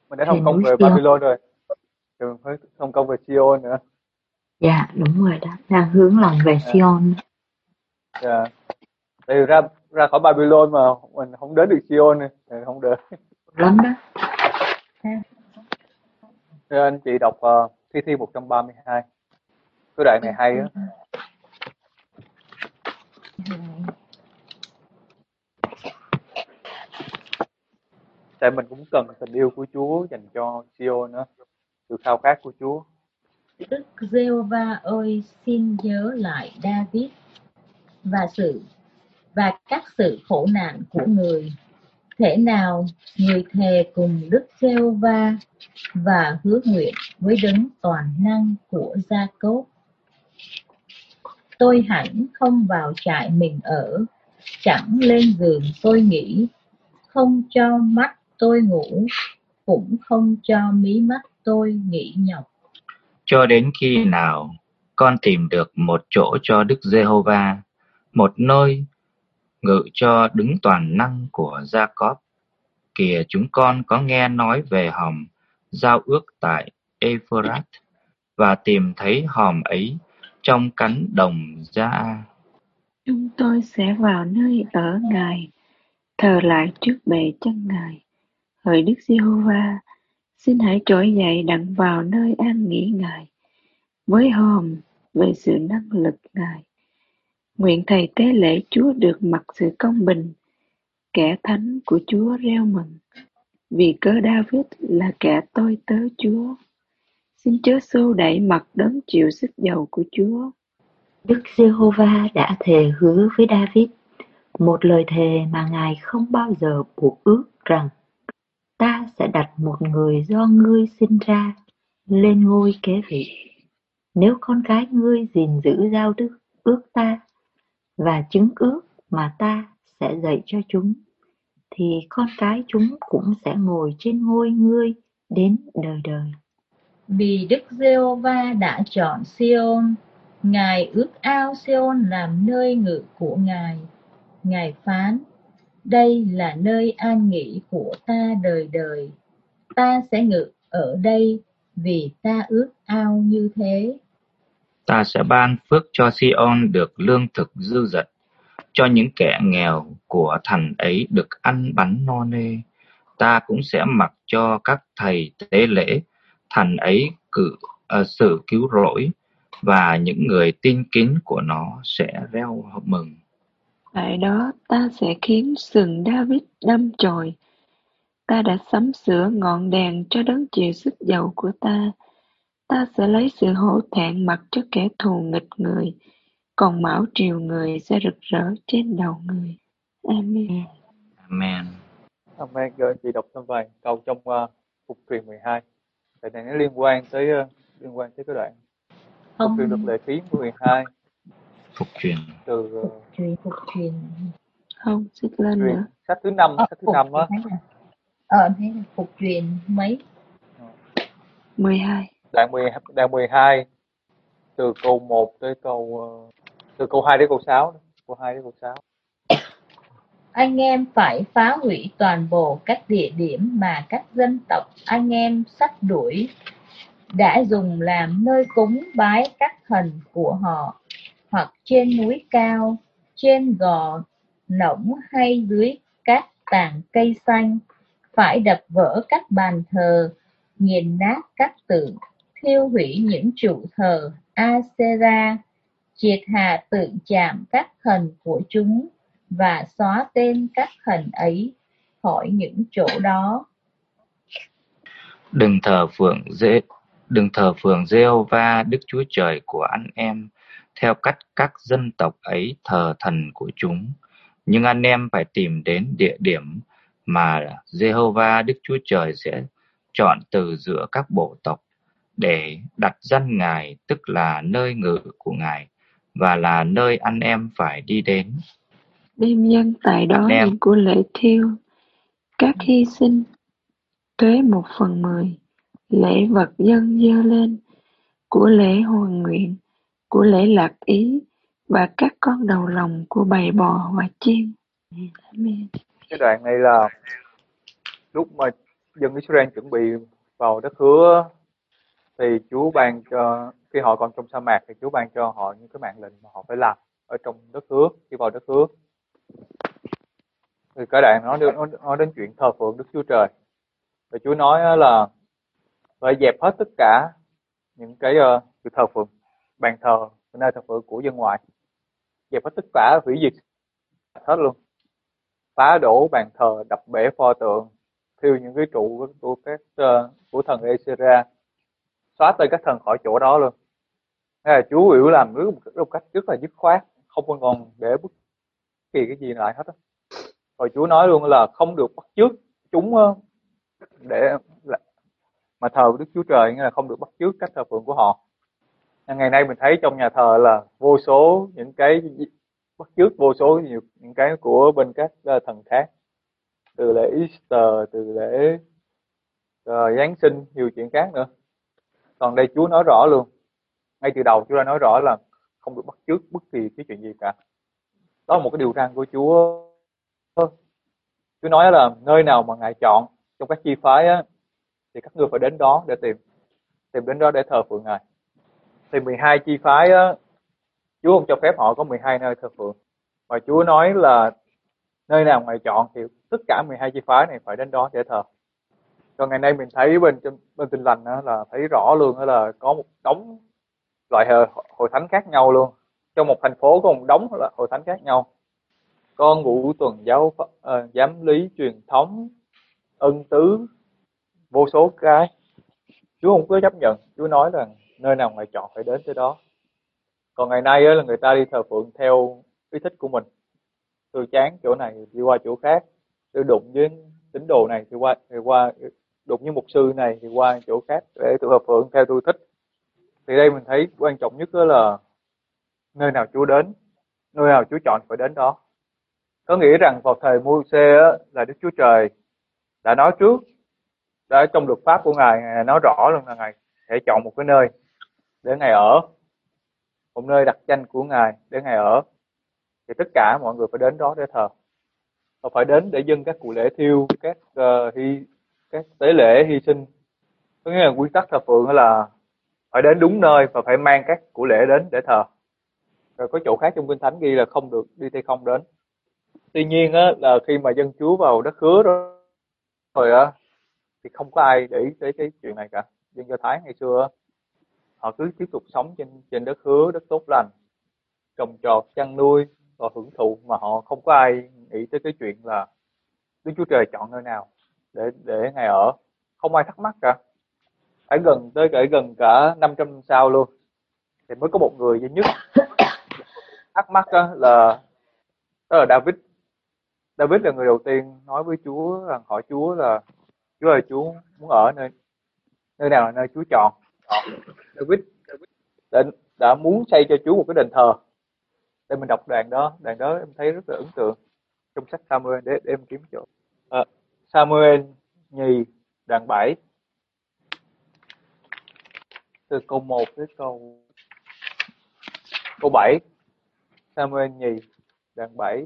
Mình đã Về thông công núi về Sion. Babylon rồi, rồi phải thông công về Sion nữa. Dạ đúng rồi đó, đang hướng lòng về À, Sion. dạ. Tại vì ra ra khỏi Babylon mà mình không đến được Sion này, thì không được. Lắm đó. Nên anh chị đọc Thi Thiên 132. Cái đoạn này hay á. Tại mình cũng cần tình yêu của Chúa dành cho Sion nữa, sự khao khát của Chúa. Đức Giê-hô-va ơi, xin nhớ lại David và các sự khổ nạn của người. Thể nào người thề cùng Đức Giê-hô-va và hứa nguyện với đấng toàn năng của Gia-cốp: tôi hẳn không vào trại mình ở, chẳng lên giường tôi nghỉ, không cho mắt tôi ngủ, cũng không cho mí mắt tôi nghỉ nhọc. Cho đến khi nào con tìm được một chỗ cho Đức Giê-hô-va, một nơi ngự cho đấng toàn năng của Gia-cốp. Kìa, chúng con có nghe nói về hòm giao ước tại Ê-phơ-rát và tìm thấy hòm ấy trong cánh đồng Gia-a. Chúng tôi sẽ vào nơi ở Ngài, thờ lại trước bệ chân Ngài. Hỡi Đức Giê-hô-va, xin hãy trỗi dậy đặng vào nơi an nghỉ Ngài, với hòm về sự năng lực Ngài. Nguyện thầy tế lễ Chúa được mặc sự công bình, kẻ thánh của Chúa reo mừng, vì cớ David là kẻ tôi tớ Chúa. Xin chớ xô đẩy mặt đấng chịu sức dầu của Chúa. Đức Giê-hô-va đã thề hứa với David một lời thề mà Ngài không bao giờ buộc ước rằng: ta sẽ đặt một người do ngươi sinh ra lên ngôi kế vị. Nếu con cái ngươi gìn giữ giao ước ta và chứng ước mà ta sẽ dạy cho chúng, thì con cái chúng cũng sẽ ngồi trên ngôi ngươi đến đời đời. Vì Đức Giê-hô-va đã chọn Sion, Ngài ước ao Sion làm nơi ngự của Ngài. Ngài phán: đây là nơi an nghỉ của ta đời đời. Ta sẽ ngự ở đây vì ta ước ao như thế. Ta sẽ ban phước cho Si-on được lương thực dư dật, cho những kẻ nghèo của thành ấy được ăn bánh no nê. Ta cũng sẽ mặc cho các thầy tế lễ thành ấy xử cứu rỗi, và những người tin kính của nó sẽ reo mừng. Tại đó ta sẽ khiến sừng David đâm chồi. Ta đã sắm sửa ngọn đèn cho đấng chịu sức dầu của ta. Ta sẽ lấy sự hổ thẹn mặc cho kẻ thù nghịch người, còn mão triều người sẽ rực rỡ trên đầu người. Amen. Amen. Amen. Rồi anh chị đọc thêm vài câu trong Phục truyền 12. Tại này nó liên quan tới cái đoạn Phục truyền luật Không, lệ ký 12 Phục truyền. từ phục truyền. Không, xích lên truyền nữa. sách thứ 5, sách thứ Phục 5 truyền á. thấy nè. Thấy là phục truyền mấy? 12. Đoạn 12 từ câu 1 tới từ câu 2 đến câu 6, câu 2 đến câu 6. Anh em phải phá hủy toàn bộ các địa điểm mà các dân tộc anh em sắp đuổi đã dùng làm nơi cúng bái các thần của họ, hoặc trên núi cao, trên gò nỗng hay dưới các tàng cây xanh. Phải đập vỡ các bàn thờ, nghiền nát các tượng, thiêu hủy những trụ thờ Asera, triệt hạ tượng chạm các thần của chúng và xóa tên các thần ấy khỏi những chỗ đó. Đừng thờ phượng Giê-hô-va Đức Chúa Trời của anh em theo cách các dân tộc ấy thờ thần của chúng, nhưng anh em phải tìm đến địa điểm mà Giê-hô-va Đức Chúa Trời sẽ chọn từ giữa các bộ tộc để đặt danh Ngài, tức là nơi ngự của Ngài, và là nơi anh em phải đi đến. Đem dâng tại đó những của lễ thiêu, các hy sinh, thuế 1/10, lễ vật dâng dơ lên, của lễ hoàn nguyện, của lễ lạc ý, và các con đầu lòng của bầy bò và chiên. Amen. Cái đoạn này là lúc mà dân Israel chuẩn bị vào đất hứa thì Chúa ban cho, khi họ còn trong sa mạc thì Chúa ban cho họ những cái mạng lệnh mà họ phải làm ở trong đất hứa. Khi vào đất hứa thì cái đoạn nó đến chuyện thờ phượng Đức Chúa Trời. Và Chúa nói là phải dẹp hết tất cả những cái sự thờ phượng, bàn thờ, nơi thờ phượng của dân ngoại, dẹp hết tất cả, hủy diệt hết luôn, phá đổ bàn thờ, đập bể pho tượng, thiêu những cái trụ của các của thần Asera, xóa tên các thần khỏi chỗ đó luôn. Thế là Chúa biểu làm một cách rất là dứt khoát, không còn để bất kỳ cái gì lại hết á. Rồi Chúa nói luôn là không được bắt chước chúng để mà thờ Đức Chúa Trời, nghĩa là không được bắt chước cách thờ phượng của họ. Ngày nay mình thấy trong nhà thờ là vô số những cái bắt chước, vô số những cái của bên các thần khác, từ lễ Easter, từ lễ Giáng sinh, nhiều chuyện khác nữa. Còn đây Chúa nói rõ luôn, ngay từ đầu Chúa đã nói rõ là không được bắt chước bất kỳ cái chuyện gì cả. Đó là một cái điều răn của Chúa. Chúa nói là nơi nào mà Ngài chọn trong các chi phái á, thì các ngươi phải đến đó để tìm đến đó để thờ phượng Ngài. Thì 12 chi phái á, Chúa không cho phép họ có 12 nơi thờ phượng, mà Chúa nói là nơi nào Ngài chọn thì tất cả 12 chi phái này phải đến đó để thờ. Còn ngày nay mình thấy bên Tin Lành đó là thấy rõ luôn, đó là có một đống loại hội thánh khác nhau luôn. Trong một thành phố có một đống là hội thánh khác nhau. Có ngũ tuần giám lý, truyền thống, ân tứ, vô số cái. Chúa không có chấp nhận. Chúa nói là nơi nào Ngài chọn phải đến tới đó. Còn ngày nay là người ta đi thờ phượng theo ý thích của mình. Tôi chán chỗ này đi qua chỗ khác, tôi đụng với tín đồ này thì qua đụng với mục sư này thì qua chỗ khác để tôi thờ phượng theo tôi thích. Thì đây mình thấy quan trọng nhất đó là nơi nào Chúa đến, nơi nào Chúa chọn phải đến đó. Có nghĩa rằng vào thời Môi-se là Đức Chúa Trời đã nói trước, đã trong luật pháp của Ngài nói rõ luôn là Ngài sẽ chọn một cái nơi để Ngài ở, một nơi đặt danh của Ngài để Ngài ở. Thì tất cả mọi người phải đến đó để thờ. Họ phải đến để dâng các cụ lễ thiêu, các tế lễ hy sinh. Có nghĩa là quy tắc thờ phượng là phải đến đúng nơi và phải mang các cụ lễ đến để thờ. Rồi có chỗ khác trong Kinh Thánh ghi là không được đi tay không đến. Tuy nhiên là khi mà dân Chúa vào đất hứa đó rồi thì không có ai để ý tới cái chuyện này cả. Dân Do Thái ngày xưa họ cứ tiếp tục sống trên đất hứa, đất tốt lành, trồng trọt, chăn nuôi và hưởng thụ, mà họ không có ai nghĩ tới cái chuyện là Đức Chúa Trời chọn nơi nào để Ngài ở. Không ai thắc mắc cả. Phải gần cả 500 năm sau luôn thì mới có một người duy nhất thắc mắc đó là David. David là người đầu tiên nói với Chúa, rằng hỏi Chúa là Chúa ơi, Chúa muốn ở nơi nào là nơi Chúa chọn. David đã muốn xây cho Chúa một cái đền thờ. Để mình đọc đoạn đó em thấy rất là ấn tượng trong sách Samuel, để em kiếm chỗ. Samuel nhì đoạn 7 từ câu 1 tới câu 7. Samuel nhì đoạn 7.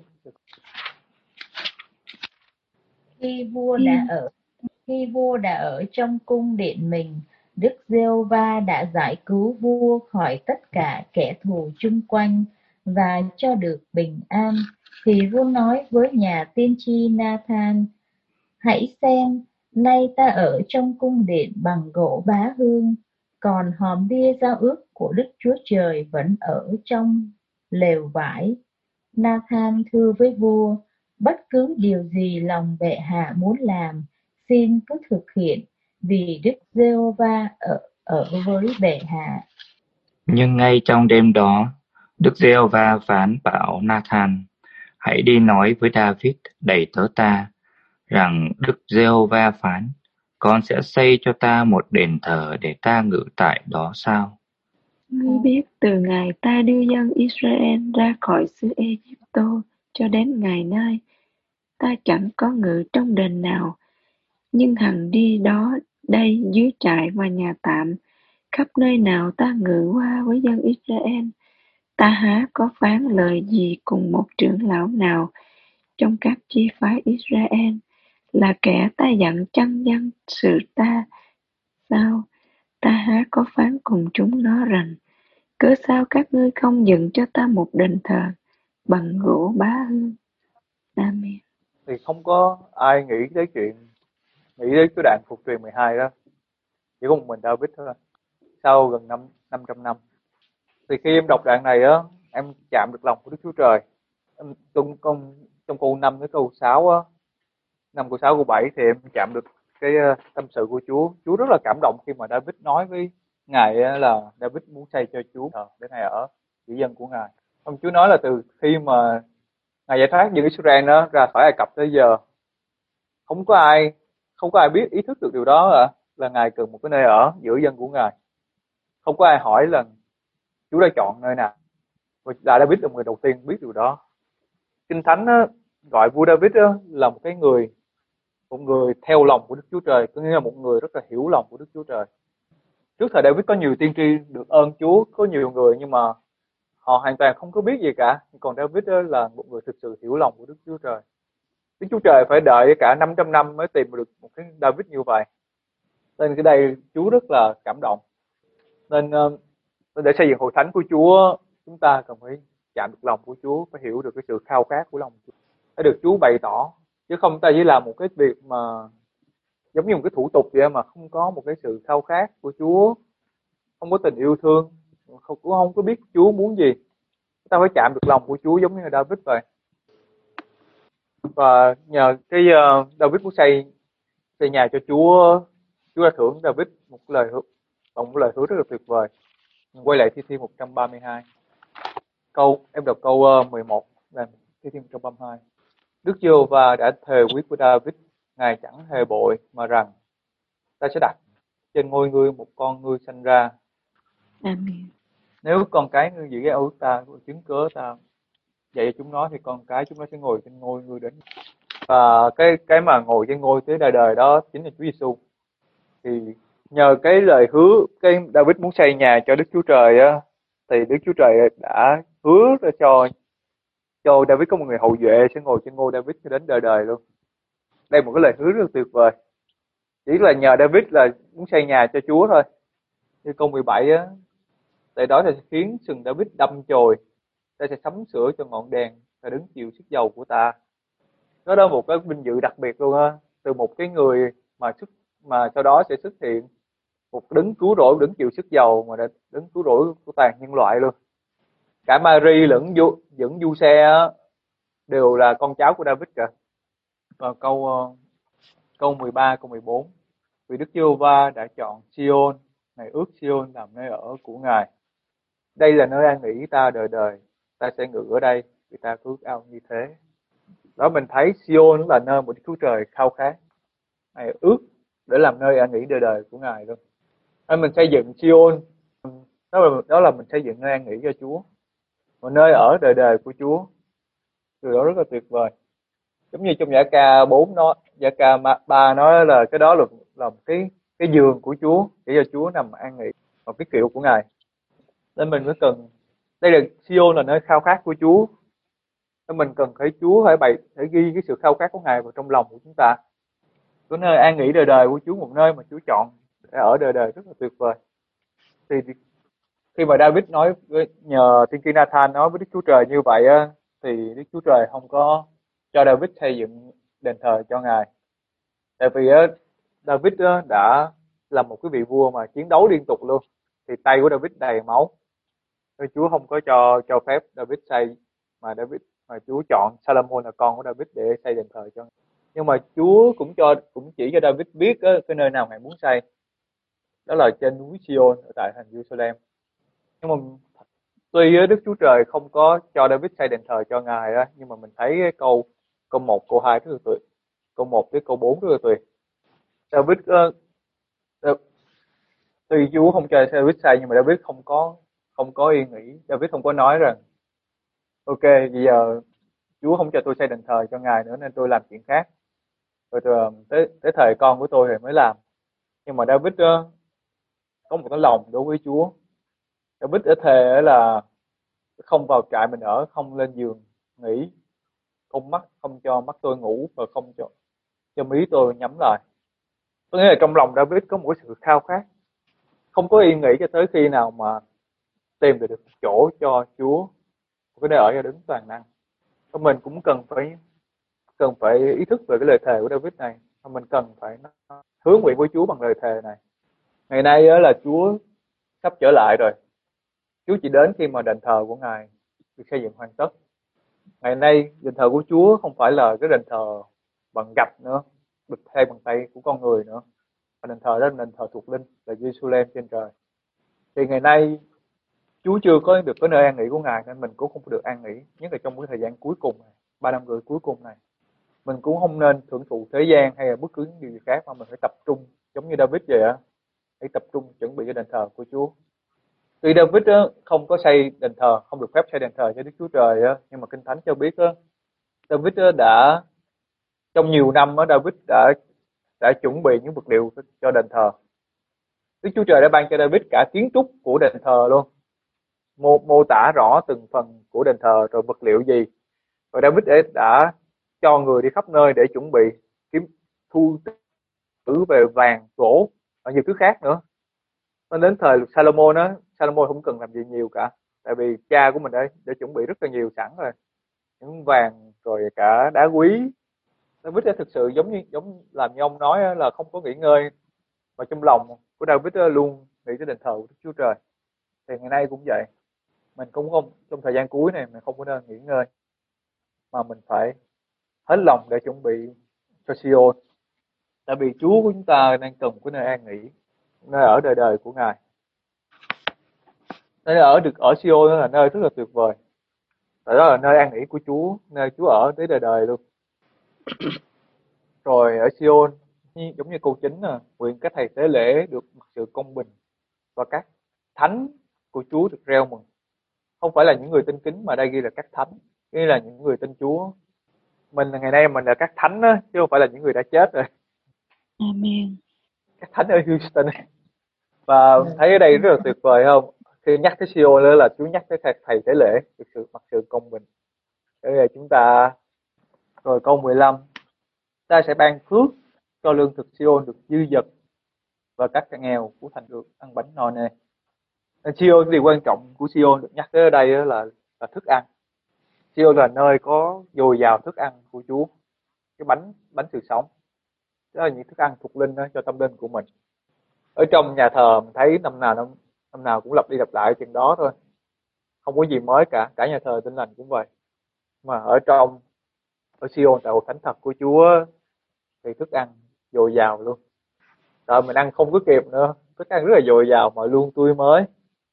Khi vua đã ở trong cung điện mình, Đức Giê-hô-va đã giải cứu vua khỏi tất cả kẻ thù chung quanh và cho được bình an. Thì vua nói với nhà tiên tri Na-than: hãy xem, nay ta ở trong cung điện bằng gỗ bá hương, còn hòm bia giao ước của Đức Chúa Trời vẫn ở trong lều vải. Na-than thưa với vua: bất cứ điều gì lòng bệ hạ muốn làm, xin cứ thực hiện, vì Đức Giê-hô-va ở với bệ hạ. Nhưng ngay trong đêm đó, Đức Giê-hô-va phán bảo Na-than: hãy đi nói với David đầy tớ ta, rằng Đức Giê-hô-va phán: con sẽ xây cho ta một đền thờ để ta ngự tại đó sao? Ngươi biết từ ngày ta đưa dân Israel ra khỏi xứ Ê-díp-tô cho đến ngày nay, ta chẳng có ngự trong đền nào, nhưng hằng đi đó đây dưới trại và nhà tạm, khắp nơi nào ta ngự qua với dân Israel. Ta há có phán lời gì cùng một trưởng lão nào trong các chi phái Israel là kẻ ta giận chăng dân sự ta. Sao ta há có phán cùng chúng nó rằng, cớ sao các ngươi không dựng cho ta một đền thờ bằng gỗ bá hương. Amen. Thì không có ai nghĩ đến cái đoạn phục truyền 12 đó, chỉ có một mình David thôi. Sau gần 500 năm, thì khi em đọc đoạn này á, em chạm được lòng của Đức Chúa Trời. Trong câu 5 đến câu 6 á, 5 câu 6 câu 7 thì em chạm được cái tâm sự của Chúa. Chúa rất là cảm động khi mà David nói với Ngài là David muốn xây cho Chúa để Ngài ở chỉ dân của Ngài. Ông Chúa nói là từ khi mà Ngài giải thoát dân Israel đó ra khỏi Ai Cập tới giờ, không có ai biết ý thức được điều đó là Ngài cần một cái nơi ở giữa dân của Ngài. Không có ai hỏi là Chúa đã chọn nơi nào. Và David là người đầu tiên biết điều đó. Kinh Thánh gọi vua David là một người theo lòng của Đức Chúa Trời, có nghĩa là một người rất là hiểu lòng của Đức Chúa Trời. Trước thời David có nhiều tiên tri được ơn Chúa, có nhiều người nhưng mà họ hoàn toàn không có biết gì cả. Còn David là một người thực sự hiểu lòng của Đức Chúa Trời. Đức Chúa Trời phải đợi cả 500 năm mới tìm được một cái David như vậy. Nên cái đây Chúa rất là cảm động. Nên để xây dựng hội thánh của Chúa, chúng ta cần phải chạm được lòng của Chúa, phải hiểu được cái sự khao khát của lòng Chúa, phải được Chúa bày tỏ, chứ không ta chỉ làm một cái việc mà giống như một cái thủ tục vậy mà không có một cái sự khao khát của Chúa, không có tình yêu thương, cũng không có biết Chúa muốn gì. Ta phải chạm được lòng của Chúa giống như là David vậy. Và nhờ cái David muốn xây nhà cho Chúa, Chúa đã thưởng David một lời hứa rất là tuyệt vời. Mình quay lại Thi Thiên 132. Em đọc câu 11 là Thi Thiên 132. Đức Giê-hô-va đã thề quyết với David, Ngài chẳng hề bội mà rằng, ta sẽ đặt trên ngôi ngươi một con ngươi sanh ra. Amen. Nếu con cái ngươi giữ cái ước ta, chứng cớ ta dạy cho chúng nó, thì con cái chúng nó sẽ ngồi trên ngôi ngươi đến. Và cái mà ngồi trên ngôi tới đời đời đó chính là Chúa Giêsu. Thì nhờ cái lời hứa, cái David muốn xây nhà cho Đức Chúa Trời á, thì Đức Chúa Trời đã hứa ra cho David có một người hậu duệ sẽ ngồi trên ngôi David cho đến đời đời luôn. Đây là một cái lời hứa rất tuyệt vời. Chỉ là nhờ David là muốn xây nhà cho Chúa thôi. Như câu 17 á, tại đó ta sẽ khiến sừng David đâm chồi, ta sẽ sắm sửa cho ngọn đèn và đứng chịu sức dầu của ta. Đó là một cái vinh dự đặc biệt luôn á, từ một cái người mà sau đó sẽ xuất hiện một đấng cứu rỗi, đứng chịu sức dầu mà đã đứng cứu rỗi của toàn nhân loại luôn. Cả Mary lẫn Du-xe đều là con cháu của David cả. Và câu 13, câu 14. Vì Đức Giê-hô-va đã chọn Sion, Ngài ước Sion làm nơi ở của Ngài. Đây là nơi an nghỉ ta đời đời, ta sẽ ngự ở đây vì ta ước ao như thế. Đó, mình thấy Sion là nơi một Đức Chúa Trời khao khát, Ngài ước để làm nơi an nghỉ đời đời của Ngài luôn. Nên mình xây dựng Sion, đó là mình xây dựng nơi an nghỉ cho Chúa, một nơi ở đời đời của Chúa. Điều đó rất là tuyệt vời. Giống như trong Giã ca 4 Giã ca 3 nói là cái đó là một cái giường của Chúa để cho Chúa nằm an nghỉ, một cái kiệu của Ngài. Nên mình mới cần, đây là Sion là nơi khao khát của Chúa. Nên mình cần thấy Chúa phải ghi cái sự khao khát của Ngài vào trong lòng của chúng ta. Cái nơi an nghỉ đời đời của Chúa, một nơi mà Chúa chọn để ở đời đời rất là tuyệt vời. Thì khi mà David nhờ tiên tri Nathan nói với Đức Chúa Trời như vậy á, thì Đức Chúa Trời không có cho David xây dựng đền thờ cho Ngài. Tại vì David đã là một cái vị vua mà chiến đấu liên tục luôn, thì tay của David đầy máu. Nên Chúa không có cho phép David xây, mà Chúa chọn Salomon là con của David để xây đền thờ cho. Nhưng mà Chúa cũng chỉ cho David biết cái nơi nào Ngài muốn xây. Đó là trên núi Sion ở tại thành Jerusalem. Nhưng mà tuy Đức Chúa Trời không có cho David xây đền thờ cho Ngài á, nhưng mà mình thấy cái câu 1, câu 2 rất là tuyệt. Câu 1 tới câu 4 rất là tuyệt. David tuy Chúa không cho David xây, nhưng mà David không có yên nghỉ. David không có nói rằng ok, bây giờ Chúa không cho tôi xây đền thờ cho Ngài nữa nên tôi làm chuyện khác. Rồi tới thời con của tôi thì mới làm. Nhưng mà David có một cái lòng đối với Chúa. David đã thề là không vào trại mình ở, không lên giường nghỉ, không cho mắt tôi ngủ, và trong ý tôi nhắm lại. Có nghĩa là trong lòng David có một cái sự khao khát, không có yên nghỉ cho tới khi nào mà tìm được chỗ cho Chúa, một cái nơi ở cho Đấng toàn năng. Và mình cũng cần phải ý thức về cái lời thề của David này, và mình cần phải hứa nguyện với Chúa bằng lời thề này. Ngày nay là Chúa sắp trở lại rồi. Chúa chỉ đến khi mà đền thờ của Ngài được xây dựng hoàn tất. Ngày nay đền thờ của Chúa không phải là cái đền thờ bằng gạch nữa, được thay bằng tay của con người nữa. Và đền thờ đó là đền thờ thuộc linh, là Giê-xu-lem trên trời. Thì ngày nay Chúa chưa có được cái nơi an nghỉ của Ngài, nên mình cũng không được an nghỉ, nhất là trong cái thời gian cuối cùng này, 3 năm rưỡi cuối cùng này. Mình cũng không nên hưởng thụ thế gian hay là bất cứ điều gì khác, mà mình phải tập trung giống như David vậy á, hãy tập trung chuẩn bị cho đền thờ của Chúa. Tuy David á, không có xây đền thờ, không được phép xây đền thờ cho Đức Chúa Trời á, nhưng mà Kinh Thánh cho biết á, David á, đã trong nhiều năm á, David đã chuẩn bị những vật liệu cho đền thờ. Đức Chúa Trời đã ban cho David cả kiến trúc của đền thờ luôn, mô tả rõ từng phần của đền thờ, rồi vật liệu gì. Rồi David đã cho người đi khắp nơi để chuẩn bị thu trữ về vàng, gỗ và nhiều thứ khác nữa. Nên đến thời Salomon á, Salomon không cần làm gì nhiều cả, tại vì cha của mình đã chuẩn bị rất là nhiều sẵn rồi, những vàng rồi cả đá quý. David thực sự giống làm như ông nói là không có nghỉ ngơi, mà trong lòng của David luôn nghĩ tới đền thờ của Đức Chúa Trời. Thì ngày nay cũng vậy, mình cũng không trong thời gian cuối này mình không có nên nghỉ ngơi, mà mình phải hết lòng để chuẩn bị cho Sion. Tại vì Chúa của chúng ta đang cần cái nơi an nghỉ, nơi ở đời đời của Ngài. Nơi ở Sion là nơi rất là tuyệt vời. Tại đó là nơi an nghỉ của Chúa, nơi Chúa ở tới đời đời luôn. Rồi ở Sion, giống như câu 9 là nguyện các thầy tế lễ được mặc sự công bình, và các thánh của Chúa được reo mừng. Không phải là những người tin kính, mà đây ghi là các thánh, nghĩa là những người tin Chúa. Mình ngày nay mình là các thánh á, chứ không phải là những người đã chết rồi. Amen. Các thánh ở Houston. Và thấy ở đây rất là tuyệt vời không? Khi nhắc tới Sion là Chúa nhắc tới thầy tế lễ được mặc sự công bình. Đây là chúng ta. Rồi câu 15, ta sẽ ban phước cho lương thực Sion được dư dật, và các nghèo của thành được ăn bánh no nê. Sion, điều quan trọng của Sion được nhắc tới ở đây là thức ăn. Sion là nơi có dồi dào thức ăn của Chúa, cái bánh sự sống. Đó là những thức ăn thuộc linh đó, cho tâm linh của mình. Ở trong nhà thờ mình thấy năm nào cũng lặp đi lặp lại chuyện đó thôi, không có gì mới cả nhà thờ Tin Lành cũng vậy. Mà ở Sion, tại hội thánh thật của Chúa, thì thức ăn dồi dào luôn. Tại mình ăn không có kịp nữa, thức ăn rất là dồi dào mà luôn tươi mới.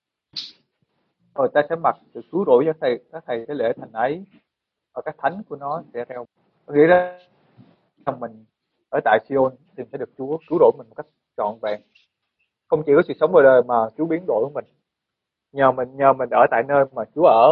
Rồi ta sẽ mặc sự cứu rỗi cho các thầy tế lễ thành ấy, và các thánh của nó sẽ reo. Nghĩ đó mình ở tại Sion thì sẽ được Chúa cứu rỗi mình một cách trọn vẹn. Không chỉ có sự sống đời đời mà Chúa biến đổi của mình. Nhờ mình ở tại nơi mà Chúa ở,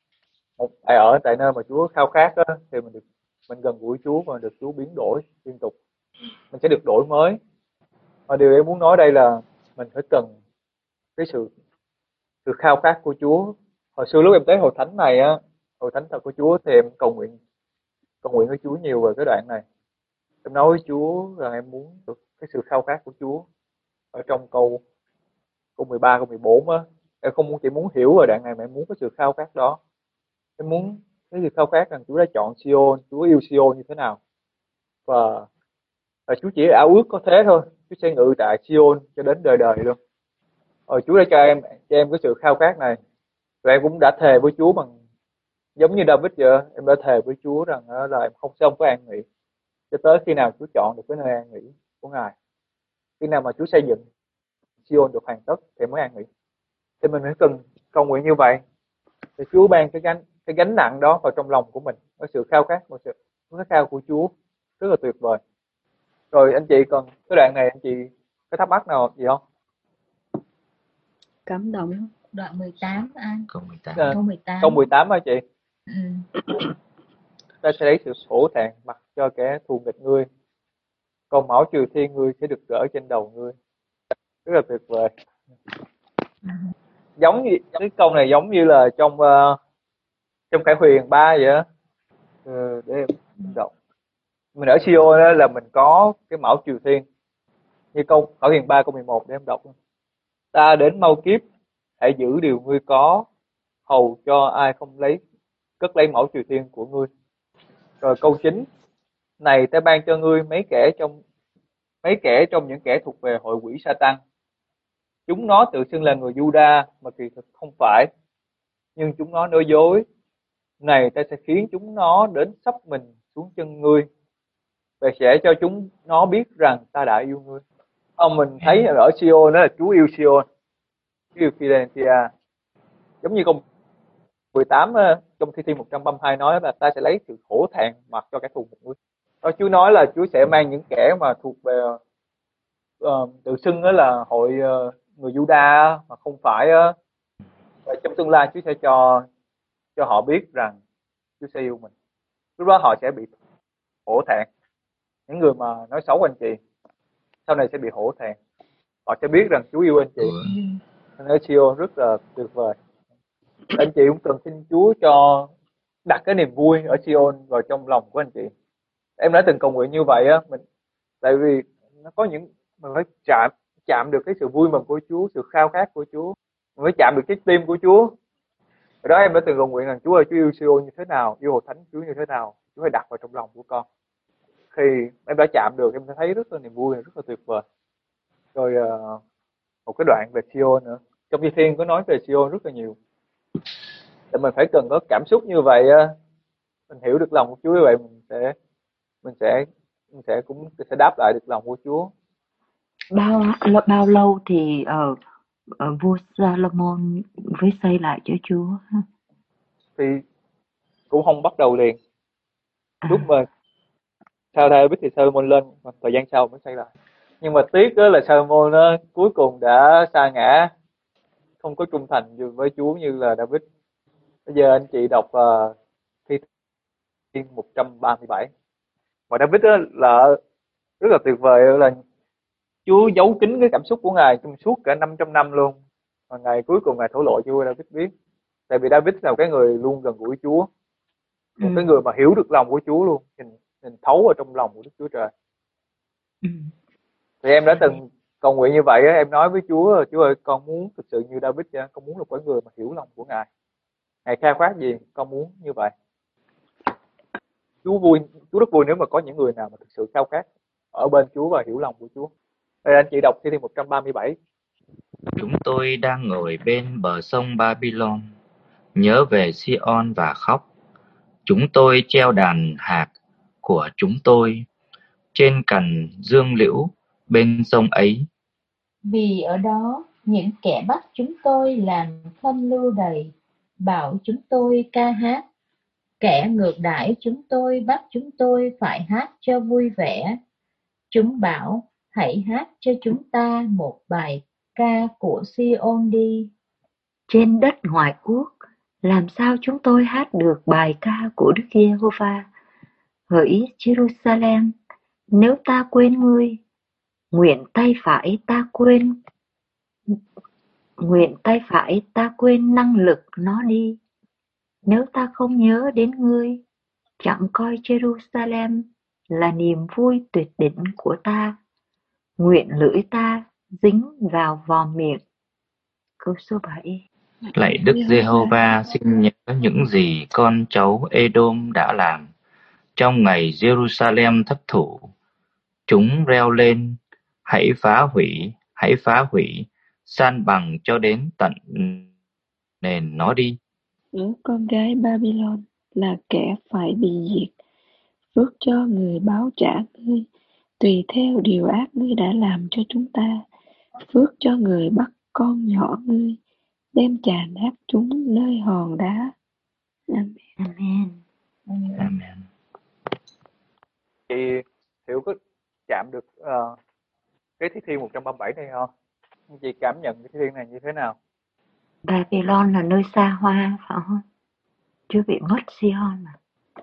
ở tại nơi mà Chúa khao khát đó, thì mình gần gũi Chúa và được Chúa biến đổi liên tục. Mình sẽ được đổi mới. Và điều em muốn nói đây là mình phải cần cái sự khao khát của Chúa. Hồi xưa lúc em tới hội thánh này á, hội thánh thật của Chúa, thì em cầu nguyện với Chúa nhiều về cái đoạn này. Em nói với Chúa rằng em muốn được cái sự khao khát của Chúa. Ở trong câu 13, câu 14 á, em không chỉ muốn hiểu về đoạn này, mà em muốn cái sự khao khát đó. Em muốn cái sự khao khát rằng Chúa đã chọn Sion, Chúa yêu Sion như thế nào. Và Chúa chỉ ảo ước có thế thôi, Chúa sẽ ngự tại Sion cho đến đời đời luôn. Rồi Chúa đã cho em cái sự khao khát này. Rồi em cũng đã thề với Chúa bằng giống như David vậy, em đã thề với Chúa rằng là em không có an nghỉ cho tới khi nào Chúa chọn được cái nơi an nghỉ của Ngài. Khi nào mà Chúa xây dựng Sion được hoàn tất thì mới an nghỉ. Thì mình phải cần cầu nguyện như vậy, thì Chúa ban cái gánh nặng đó vào trong lòng của mình, cái sự khao khát, một sự khát khao của Chúa rất là tuyệt vời. Rồi anh chị còn cái đoạn này anh chị có thắc mắc nào gì không? Cảm động. Đoạn 18 anh. Câu 18. Câu 18. Câu 18 hả chị? Ừ. Ta sẽ lấy sự hổ thẹn mặc cho kẻ thù nghịch ngươi, còn mão trừ thiên ngươi sẽ được gỡ trên đầu ngươi. Rất là tuyệt vời. Giống như cái câu này giống như là trong Khải Huyền 3 vậy á. Để em đọc. Mình ở Sion đó là mình có cái mão triều thiên, như câu Khải Huyền 3 câu 11 để em đọc. Ta đến mau kiếp, hãy giữ điều ngươi có, hầu cho ai không cất lấy mão triều thiên của ngươi. Rồi câu 9, này ta ban cho ngươi mấy kẻ trong những kẻ thuộc về hội quỷ Sa-tăng. Chúng nó tự xưng là người Juda mà kỳ thực không phải, nhưng chúng nó nói dối. Này ta sẽ khiến chúng nó đến sắp mình xuống chân ngươi, và sẽ cho chúng nó biết rằng ta đã yêu ngươi. Mình thấy ở Sion đó là Chúa yêu Sion, Chúa yêu Philadelphia. Giống như câu 18 trong Thi Thiên 132 nói là ta sẽ lấy sự hổ thẹn mặc cho kẻ thù một ngươi. Đó, Chúa nói là Chúa sẽ mang những kẻ mà thuộc về tự xưng đó là hội người Juda mà không phải, và trong tương lai Chúa sẽ cho họ biết rằng Chúa sẽ yêu mình. Lúc đó họ sẽ bị hổ thẹn. Những người mà nói xấu anh chị sau này sẽ bị hổ thẹn. Họ sẽ biết rằng Chúa yêu anh chị. Nên ở Sion rất là tuyệt vời. Anh chị cũng cần xin Chúa cho đặt cái niềm vui ở Sion vào trong lòng của anh chị. Em đã từng cầu nguyện như vậy á, tại vì nó có những mình phải chạm được cái sự vui mừng của Chúa, sự khao khát của Chúa, mình phải chạm được trái tim của Chúa. Rồi đó em đã từng cầu nguyện rằng Chúa ơi, Chúa yêu Sion như thế nào, yêu Hội Thánh Chúa như thế nào, Chúa phải đặt vào trong lòng của con. Khi em đã chạm được, em thấy rất là niềm vui, rất là tuyệt vời. Rồi một cái đoạn về Sion nữa, trong Thi Thiên có nói về Sion rất là nhiều. Thì mình phải cần có cảm xúc như vậy, mình hiểu được lòng của Chúa như vậy, mình sẽ đáp lại được lòng của Chúa. Bao lâu thì vua Salomon mới xây lại cho Chúa? Thì cũng không bắt đầu liền. Lúc mà sau David thì Salomon lên, một thời gian sau mới xây lại. Nhưng mà tiếc đó là Salomon cuối cùng đã sa ngã, không có trung thành với Chúa như là David. Bây giờ anh chị đọc Thi Thiên 137. Và David đó là rất là tuyệt vời, là Chúa giấu kín cái cảm xúc của Ngài trong suốt cả 500 năm luôn. Và Ngài cuối cùng Ngài thổ lộ cho David biết. Tại vì David là cái người luôn gần gũi Chúa, một cái người mà hiểu được lòng của Chúa luôn, nhìn thấu vào trong lòng của Đức Chúa Trời. Thì em đã từng cầu nguyện như vậy, em nói với Chúa, Chúa ơi, con muốn thực sự như David vậy, con muốn là cái người mà hiểu lòng của Ngài. Ngài khao khát gì, con muốn như vậy. Chúa rất vui nếu mà có những người nào mà thực sự khao khát ở bên Chúa và hiểu lòng của Chúa. Đây anh chị đọc Thi Thiên 137. Chúng tôi đang ngồi bên bờ sông Babylon, nhớ về Sion và khóc. Chúng tôi treo đàn hạc của chúng tôi trên cành dương liễu bên sông ấy. Vì ở đó những kẻ bắt chúng tôi làm thân lưu đày, bảo chúng tôi ca hát. Kẻ ngược đãi chúng tôi bắt chúng tôi phải hát cho vui vẻ. Chúng bảo, hãy hát cho chúng ta một bài ca của Sion đi. Trên đất ngoại quốc, làm sao chúng tôi hát được bài ca của Đức Giê-hô-va? Hỡi Jerusalem, nếu ta quên ngươi, nguyện tay phải ta quên năng lực nó đi. Nếu ta không nhớ đến ngươi, chẳng coi Jerusalem là niềm vui tuyệt đỉnh của ta, nguyện lưỡi ta dính vào vòm miệng. Câu số 7. Lạy Đức Giê-hô-va, xin nhớ những gì con cháu Edom đã làm. Trong ngày Jerusalem thất thủ, chúng reo lên, hãy phá hủy, san bằng cho đến tận nền nó đi. Những con gái Babylon là kẻ phải bị diệt. Phước cho người báo trả ngươi, tùy theo điều ác ngươi đã làm cho chúng ta. Phước cho người bắt con nhỏ ngươi, đem chà nát chúng nơi hòn đá. Amen. Amen. Chị hiểu có chạm được cái Thi Thiên 137 này không? Chị cảm nhận cái Thi Thiên này như thế nào? Babylon là nơi xa hoa, phải không? Chưa bị mất Sion mà.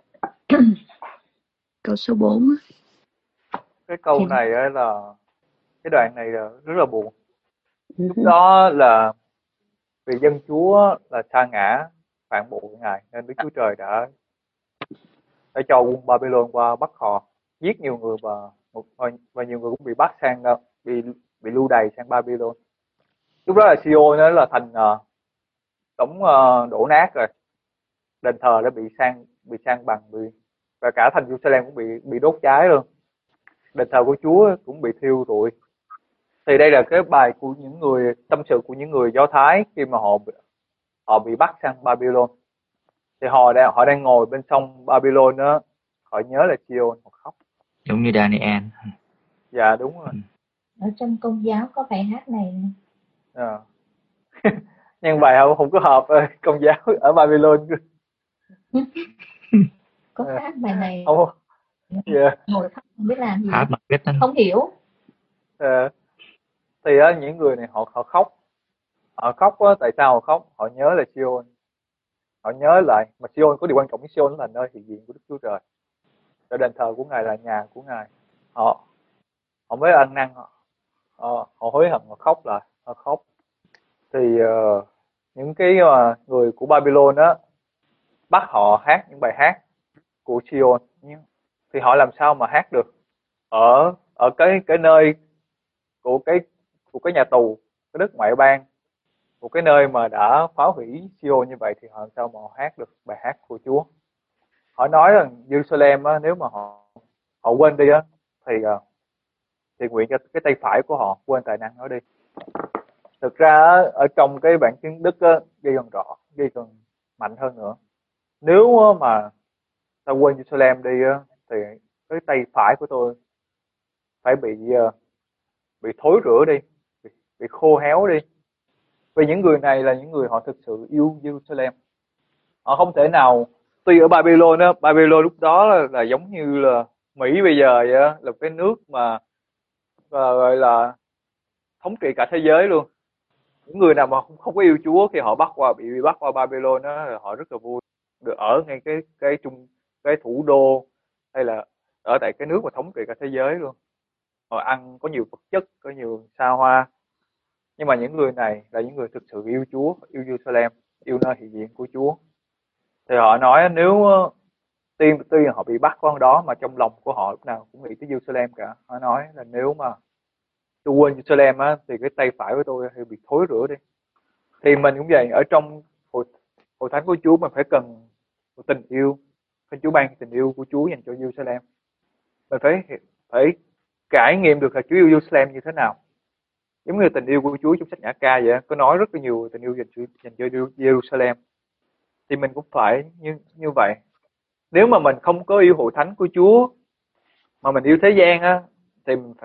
Câu số 4. Cái câu này là cái đoạn này là rất là buồn. Lúc đó là vì dân Chúa là sa ngã, phản bội Ngài, nên Đức Chúa Trời đã cho quân Babylon qua bắt họ. giết nhiều người và nhiều người cũng bị bắt sang bị lưu đày sang Babylon. Lúc đó là Sion nó là thành đống đổ nát rồi, đền thờ đã bị san bằng, và cả thành Jerusalem cũng bị đốt cháy luôn, đền thờ của Chúa cũng bị thiêu rụi. Thì đây là cái bài của những người tâm sự của những người Do Thái khi mà họ bị bắt sang Babylon. Thì họ đang ngồi bên sông Babylon đó, họ nhớ là Sion, họ khóc. Giống như Daniel. Dạ đúng rồi. Ở trong Công giáo có bài hát này. À. Nhưng bài không có hợp Công giáo ở Babylon. Có hát bài này. Không. Yeah. Ngồi khóc không biết làm gì. Hát mà biết không hiểu. Thì những người này họ khóc. Họ khóc tại sao họ khóc? Họ nhớ là Sion. Họ nhớ lại mà Sion có điều quan trọng với Sion là nơi hiện diện của Đức Chúa Trời. Ở đền thờ của Ngài là nhà của Ngài. Họ mới ăn năn, họ hối hận, họ khóc lại, họ khóc. Thì những cái người của Babylon á bắt họ hát những bài hát của Sion, thì họ làm sao mà hát được ở cái nơi của cái nhà tù, cái đất ngoại bang, một cái nơi mà đã phá hủy Sion như vậy, thì họ làm sao mà họ hát được bài hát của Chúa? Họ nói rằng Jerusalem á, nếu mà họ quên đi á, thì nguyện cho cái tay phải của họ quên tài năng nó đi. Thực ra ở trong cái bản chứng Đức á, ghi còn mạnh hơn nữa. Nếu mà ta quên Jerusalem đi á, thì cái tay phải của tôi phải bị thối rữa đi, bị khô héo đi. Vì những người này là những người họ thực sự yêu Jerusalem. Họ không thể nào, tuy ở Babylon á, Babylon lúc đó là giống như là Mỹ bây giờ vậy á, là cái nước mà gọi là thống trị cả thế giới luôn. Những người nào mà không có yêu Chúa khi họ bị bắt qua Babylon á, họ rất là vui được ở ngay cái thủ đô, hay là ở tại cái nước mà thống trị cả thế giới luôn. Họ ăn có nhiều vật chất, có nhiều xa hoa. Nhưng mà những người này là những người thực sự yêu Chúa, yêu Jerusalem, yêu nơi hiện diện của Chúa. Thì họ nói nếu tuy họ bị bắt qua đó mà trong lòng của họ lúc nào cũng nghĩ tới Jerusalem cả. Họ nói là nếu mà tôi quên Jerusalem á, thì cái tay phải của tôi thì bị thối rữa đi. Thì mình cũng vậy, ở trong hội thánh của Chúa mình phải cần một tình yêu. Chúa ban tình yêu của Chúa dành cho Jerusalem. Mình phải trải nghiệm được là Chúa yêu Jerusalem như thế nào. Giống như tình yêu của Chúa trong sách Nhã Ca vậy, có nói rất là nhiều tình yêu dành cho Jerusalem. Thì mình cũng phải như vậy. Nếu mà mình không có yêu hội thánh của Chúa mà mình yêu thế gian á, thì mình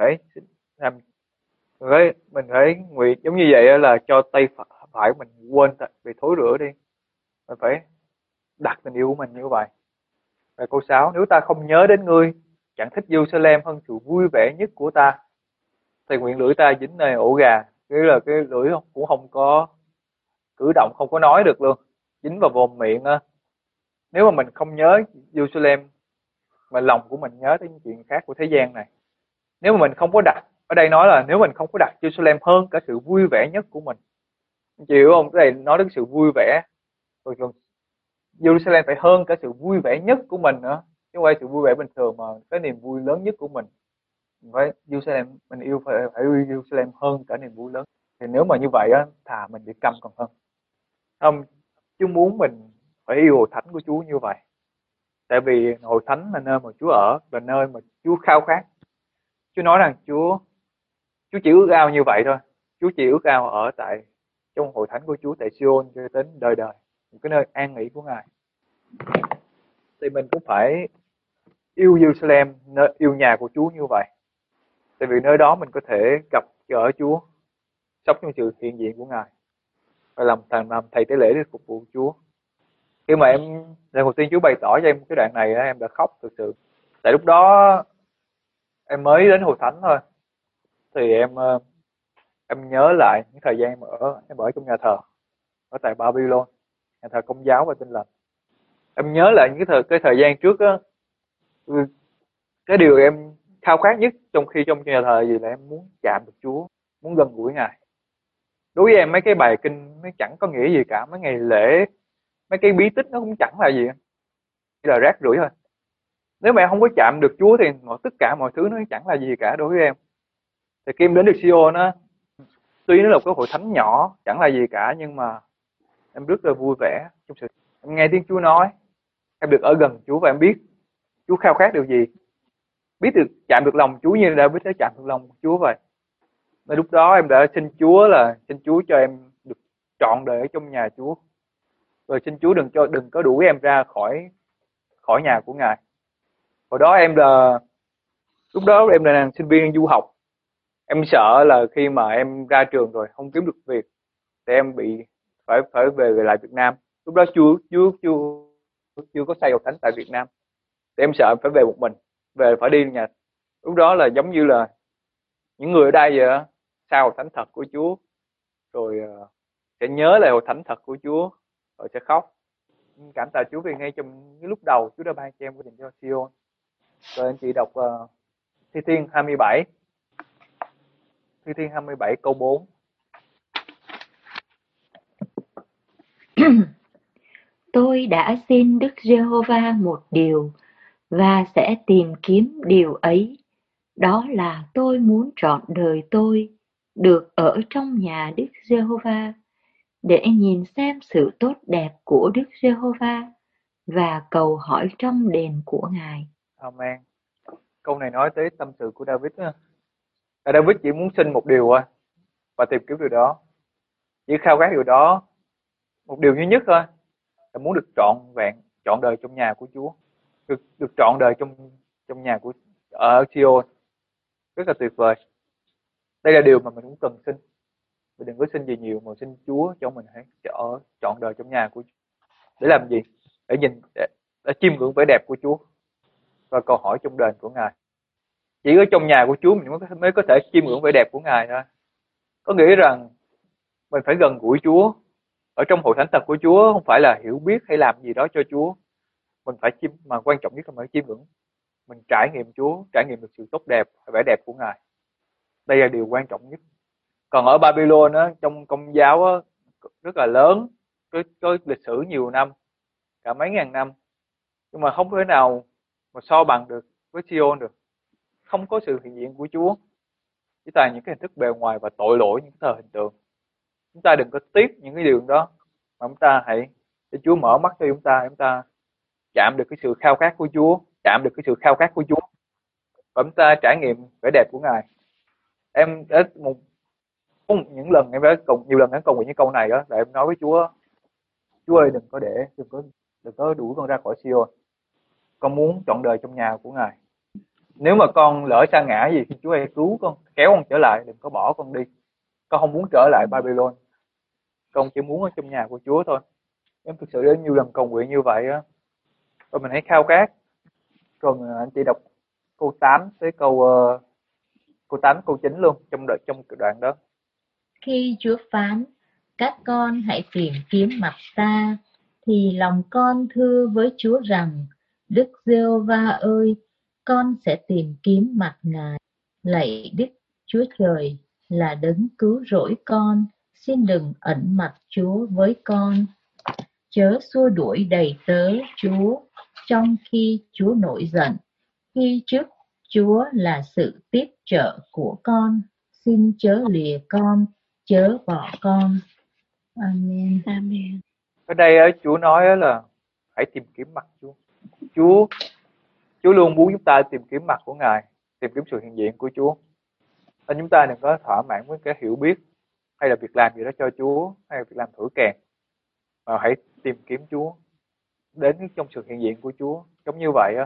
phải nguyện giống như vậy là cho tay phải mình quên bị thối rữa đi. Mình phải đặt tình yêu của mình như vậy. Và câu 6, nếu ta không nhớ đến ngươi, chẳng thích Jerusalem hơn sự vui vẻ nhất của ta, thì nguyện lưỡi ta dính nơi ổ gà. Nghĩa là cái lưỡi cũng không có cử động, không có nói được luôn, dính vào mồm miệng á. Nếu mà mình không nhớ Jerusalem mà lòng của mình nhớ tới những chuyện khác của thế gian này, nếu mà mình không có đặt, ở đây nói là nếu mình không có đặt Jerusalem hơn cả sự vui vẻ nhất của mình, chị hiểu không? Cái này nói đến sự vui vẻ, rồi Jerusalem phải hơn cả sự vui vẻ nhất của mình nữa, chứ không phải sự vui vẻ bình thường, mà cái niềm vui lớn nhất của mình phải Jerusalem, mình yêu phải yêu Jerusalem hơn cả niềm vui lớn. Thì nếu mà như vậy á, thà mình bị câm còn hơn. Không, Chúa muốn mình phải yêu hội thánh của Chúa như vậy. Tại vì hội thánh là nơi mà Chúa ở, là nơi mà Chúa khao khát. Chúa nói rằng Chúa chỉ ước ao như vậy thôi. Chúa chỉ ước ao ở tại trong hội thánh của Chúa tại Sion cho đến đời đời, một cái nơi an nghỉ của Ngài. Thì mình cũng phải yêu Jerusalem, yêu nhà của Chúa như vậy. Tại vì nơi đó mình có thể gặp gỡ Chúa, sống trong sự hiện diện của Ngài, và làm thầy tế lễ để phục vụ Chúa. Khi mà lần đầu tiên Chúa bày tỏ cho em cái đoạn này, em đã khóc thực sự. Tại lúc đó em mới đến hội thánh thôi, thì em nhớ lại những thời gian em ở trong nhà thờ ở tại Babylon, nhà thờ Công giáo và Tin Lành. Em nhớ lại những cái thời gian trước á, cái điều em khao khát nhất trong nhà thờ gì là em muốn chạm được Chúa, muốn gần gũi Ngài. Đối với em mấy cái bài kinh nó chẳng có nghĩa gì cả, mấy ngày lễ, mấy cái bí tích nó cũng chẳng là gì, chỉ là rác rưởi thôi. Nếu mà em không có chạm được Chúa thì tất cả mọi thứ nó chẳng là gì cả đối với em. Thì khi em đến được Sion á, tuy nó là một cái hội thánh nhỏ, chẳng là gì cả, nhưng mà em rất là vui vẻ trong sự em nghe tiếng Chúa nói, em được ở gần Chúa và em biết Chúa khao khát điều gì, biết được chạm được lòng Chúa như David đã chạm được lòng Chúa vậy. Nên lúc đó em đã xin Chúa cho em được trọn đời ở trong nhà Chúa. Rồi xin Chúa đừng có đuổi em ra khỏi nhà của Ngài. Hồi đó lúc đó em là sinh viên du học. Em sợ là khi mà em ra trường rồi không kiếm được việc thì em bị phải về lại Việt Nam. Lúc đó chưa có xây hội thánh tại Việt Nam. Thì em sợ em phải về một mình, về phải đi nhà. Lúc đó là giống như là những người ở đây vậy á, xa hội thánh thật của Chúa, rồi sẽ nhớ lại hội thánh thật của Chúa, rồi sẽ khóc. Cảm tạ Chúa vì ngay trong cái lúc đầu Chúa đã ban cho em cái dành cho Sion. Rồi anh chị đọc Thi Thiên 27. Thi Thiên 27 câu 4. Tôi đã xin Đức Giê-hô-va một điều và sẽ tìm kiếm điều ấy. Đó là tôi muốn trọn đời tôi được ở trong nhà Đức Giê-hô-va để nhìn xem sự tốt đẹp của Đức Giê-hô-va và cầu hỏi trong đền của Ngài. Amen. Câu này nói tới tâm sự của David á. David chỉ muốn xin một điều thôi và tìm kiếm điều đó. Chỉ khao khát điều đó, một điều duy nhất thôi, là muốn được trọn đời trong nhà của Chúa, được trọn đời trong nhà của ở Sion. Rất là tuyệt vời. Đây là điều mà mình cũng cần xin. Mình đừng có xin gì nhiều mà xin Chúa cho mình hãy ở trọn đời trong nhà của Chúa. Để làm gì? Để chiêm ngưỡng vẻ đẹp của Chúa và cầu hỏi trong đền của Ngài. Chỉ ở trong nhà của Chúa mình mới có thể chiêm ngưỡng vẻ đẹp của Ngài thôi. Có nghĩa rằng mình phải gần gũi Chúa. Ở trong hội thánh thật của Chúa không phải là hiểu biết hay làm gì đó cho Chúa. Mình phải mà quan trọng nhất là phải chiêm ngưỡng. Mình trải nghiệm Chúa, trải nghiệm được sự tốt đẹp, vẻ đẹp của Ngài. Đây là điều quan trọng nhất. Còn ở Babylon á, trong công giáo á, rất là lớn, có lịch sử nhiều năm, cả mấy ngàn năm, nhưng mà không thể nào mà so bằng được với Sion được. Không có sự hiện diện của Chúa, chỉ toàn những cái hình thức bề ngoài và tội lỗi, những cái thờ hình tượng. Chúng ta đừng có tiếc những cái điều đó, mà chúng ta hãy để Chúa mở mắt cho chúng ta chạm được cái sự khao khát của Chúa, và chúng ta trải nghiệm vẻ đẹp của Ngài. Em đã những lần em đã nhiều lần em cầu nguyện những câu này đó, là em nói với Chúa: Chúa ơi, đừng có đuổi con ra khỏi Sion. Con muốn trọn đời trong nhà của Ngài. Nếu mà con lỡ sa ngã gì thì Chúa hãy cứu con, kéo con trở lại, đừng có bỏ con đi. Con không muốn trở lại Babylon. Con chỉ muốn ở trong nhà của Chúa thôi. Em thực sự đến nhiều lần cầu nguyện như vậy á. Rồi mình hãy khao khát. Rồi anh chị đọc câu 8 tới câu 8 câu 9 luôn trong đoạn đó. Khi Chúa phán, các con hãy tìm kiếm mặt ta, thì lòng con thưa với Chúa rằng: Đức Giê-hô-va ơi, con sẽ tìm kiếm mặt Ngài. Lạy Đức Chúa Trời là đấng cứu rỗi con, xin đừng ẩn mặt Chúa với con. Chớ xua đuổi đầy tớ Chúa trong khi Chúa nổi giận. Khi trước Chúa là sự tiếp trợ của con, xin chớ lìa con, chớ bỏ con. Amen. Amen. Ở đây Chúa nói là hãy tìm kiếm mặt Chúa. Chúa luôn muốn chúng ta tìm kiếm mặt của Ngài, tìm kiếm sự hiện diện của Chúa. Nên chúng ta đừng có thỏa mãn với cái hiểu biết hay là việc làm gì đó cho Chúa, hay là việc làm thử kèn, mà hãy tìm kiếm Chúa, đến trong sự hiện diện của Chúa. Giống như vậy á,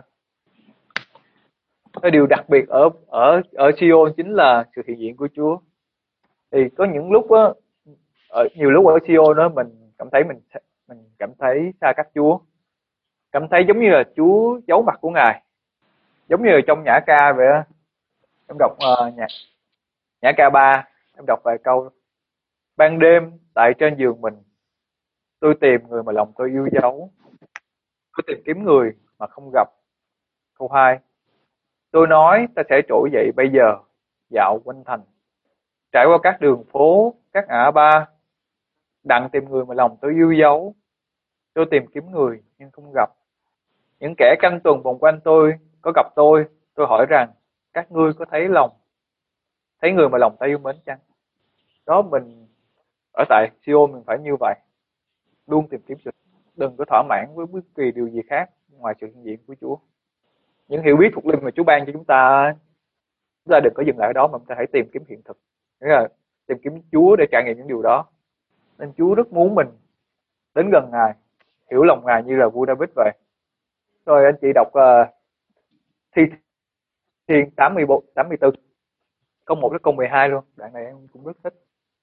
cái điều đặc biệt ở Sion chính là sự hiện diện của Chúa. Thì có những lúc á, nhiều lúc ở Sion đó mình cảm thấy xa cách Chúa, cảm thấy giống như là Chúa giấu mặt của Ngài, giống như là trong nhã ca vậy á. Em đọc nhã ca 3, em đọc vài câu: ban đêm tại trên giường mình, tôi tìm người mà lòng tôi yêu dấu, tôi tìm kiếm người mà không gặp. Câu 2, tôi nói ta sẽ trỗi dậy bây giờ, dạo quanh thành, trải qua các đường phố, các ngã ba, đặng tìm người mà lòng tôi yêu dấu. Tôi tìm kiếm người nhưng không gặp. Những kẻ canh tuần vòng quanh tôi có gặp tôi hỏi rằng các ngươi có thấy người mà lòng ta yêu mến chăng? Đó, mình ở tại Sion mình phải như vậy, luôn tìm kiếm sự, đừng có thỏa mãn với bất kỳ điều gì khác ngoài sự hiện diện của Chúa. Những hiểu biết thuộc linh mà Chúa ban cho chúng ta đừng có dừng lại ở đó mà chúng ta hãy tìm kiếm hiện thực, nghĩa là tìm kiếm Chúa để trải nghiệm những điều đó. Nên Chúa rất muốn mình đến gần Ngài, hiểu lòng Ngài như là vua David vậy. Rồi anh chị đọc Thi Thiên 84 câu 1 đến câu 12 luôn, đoạn này em cũng rất thích.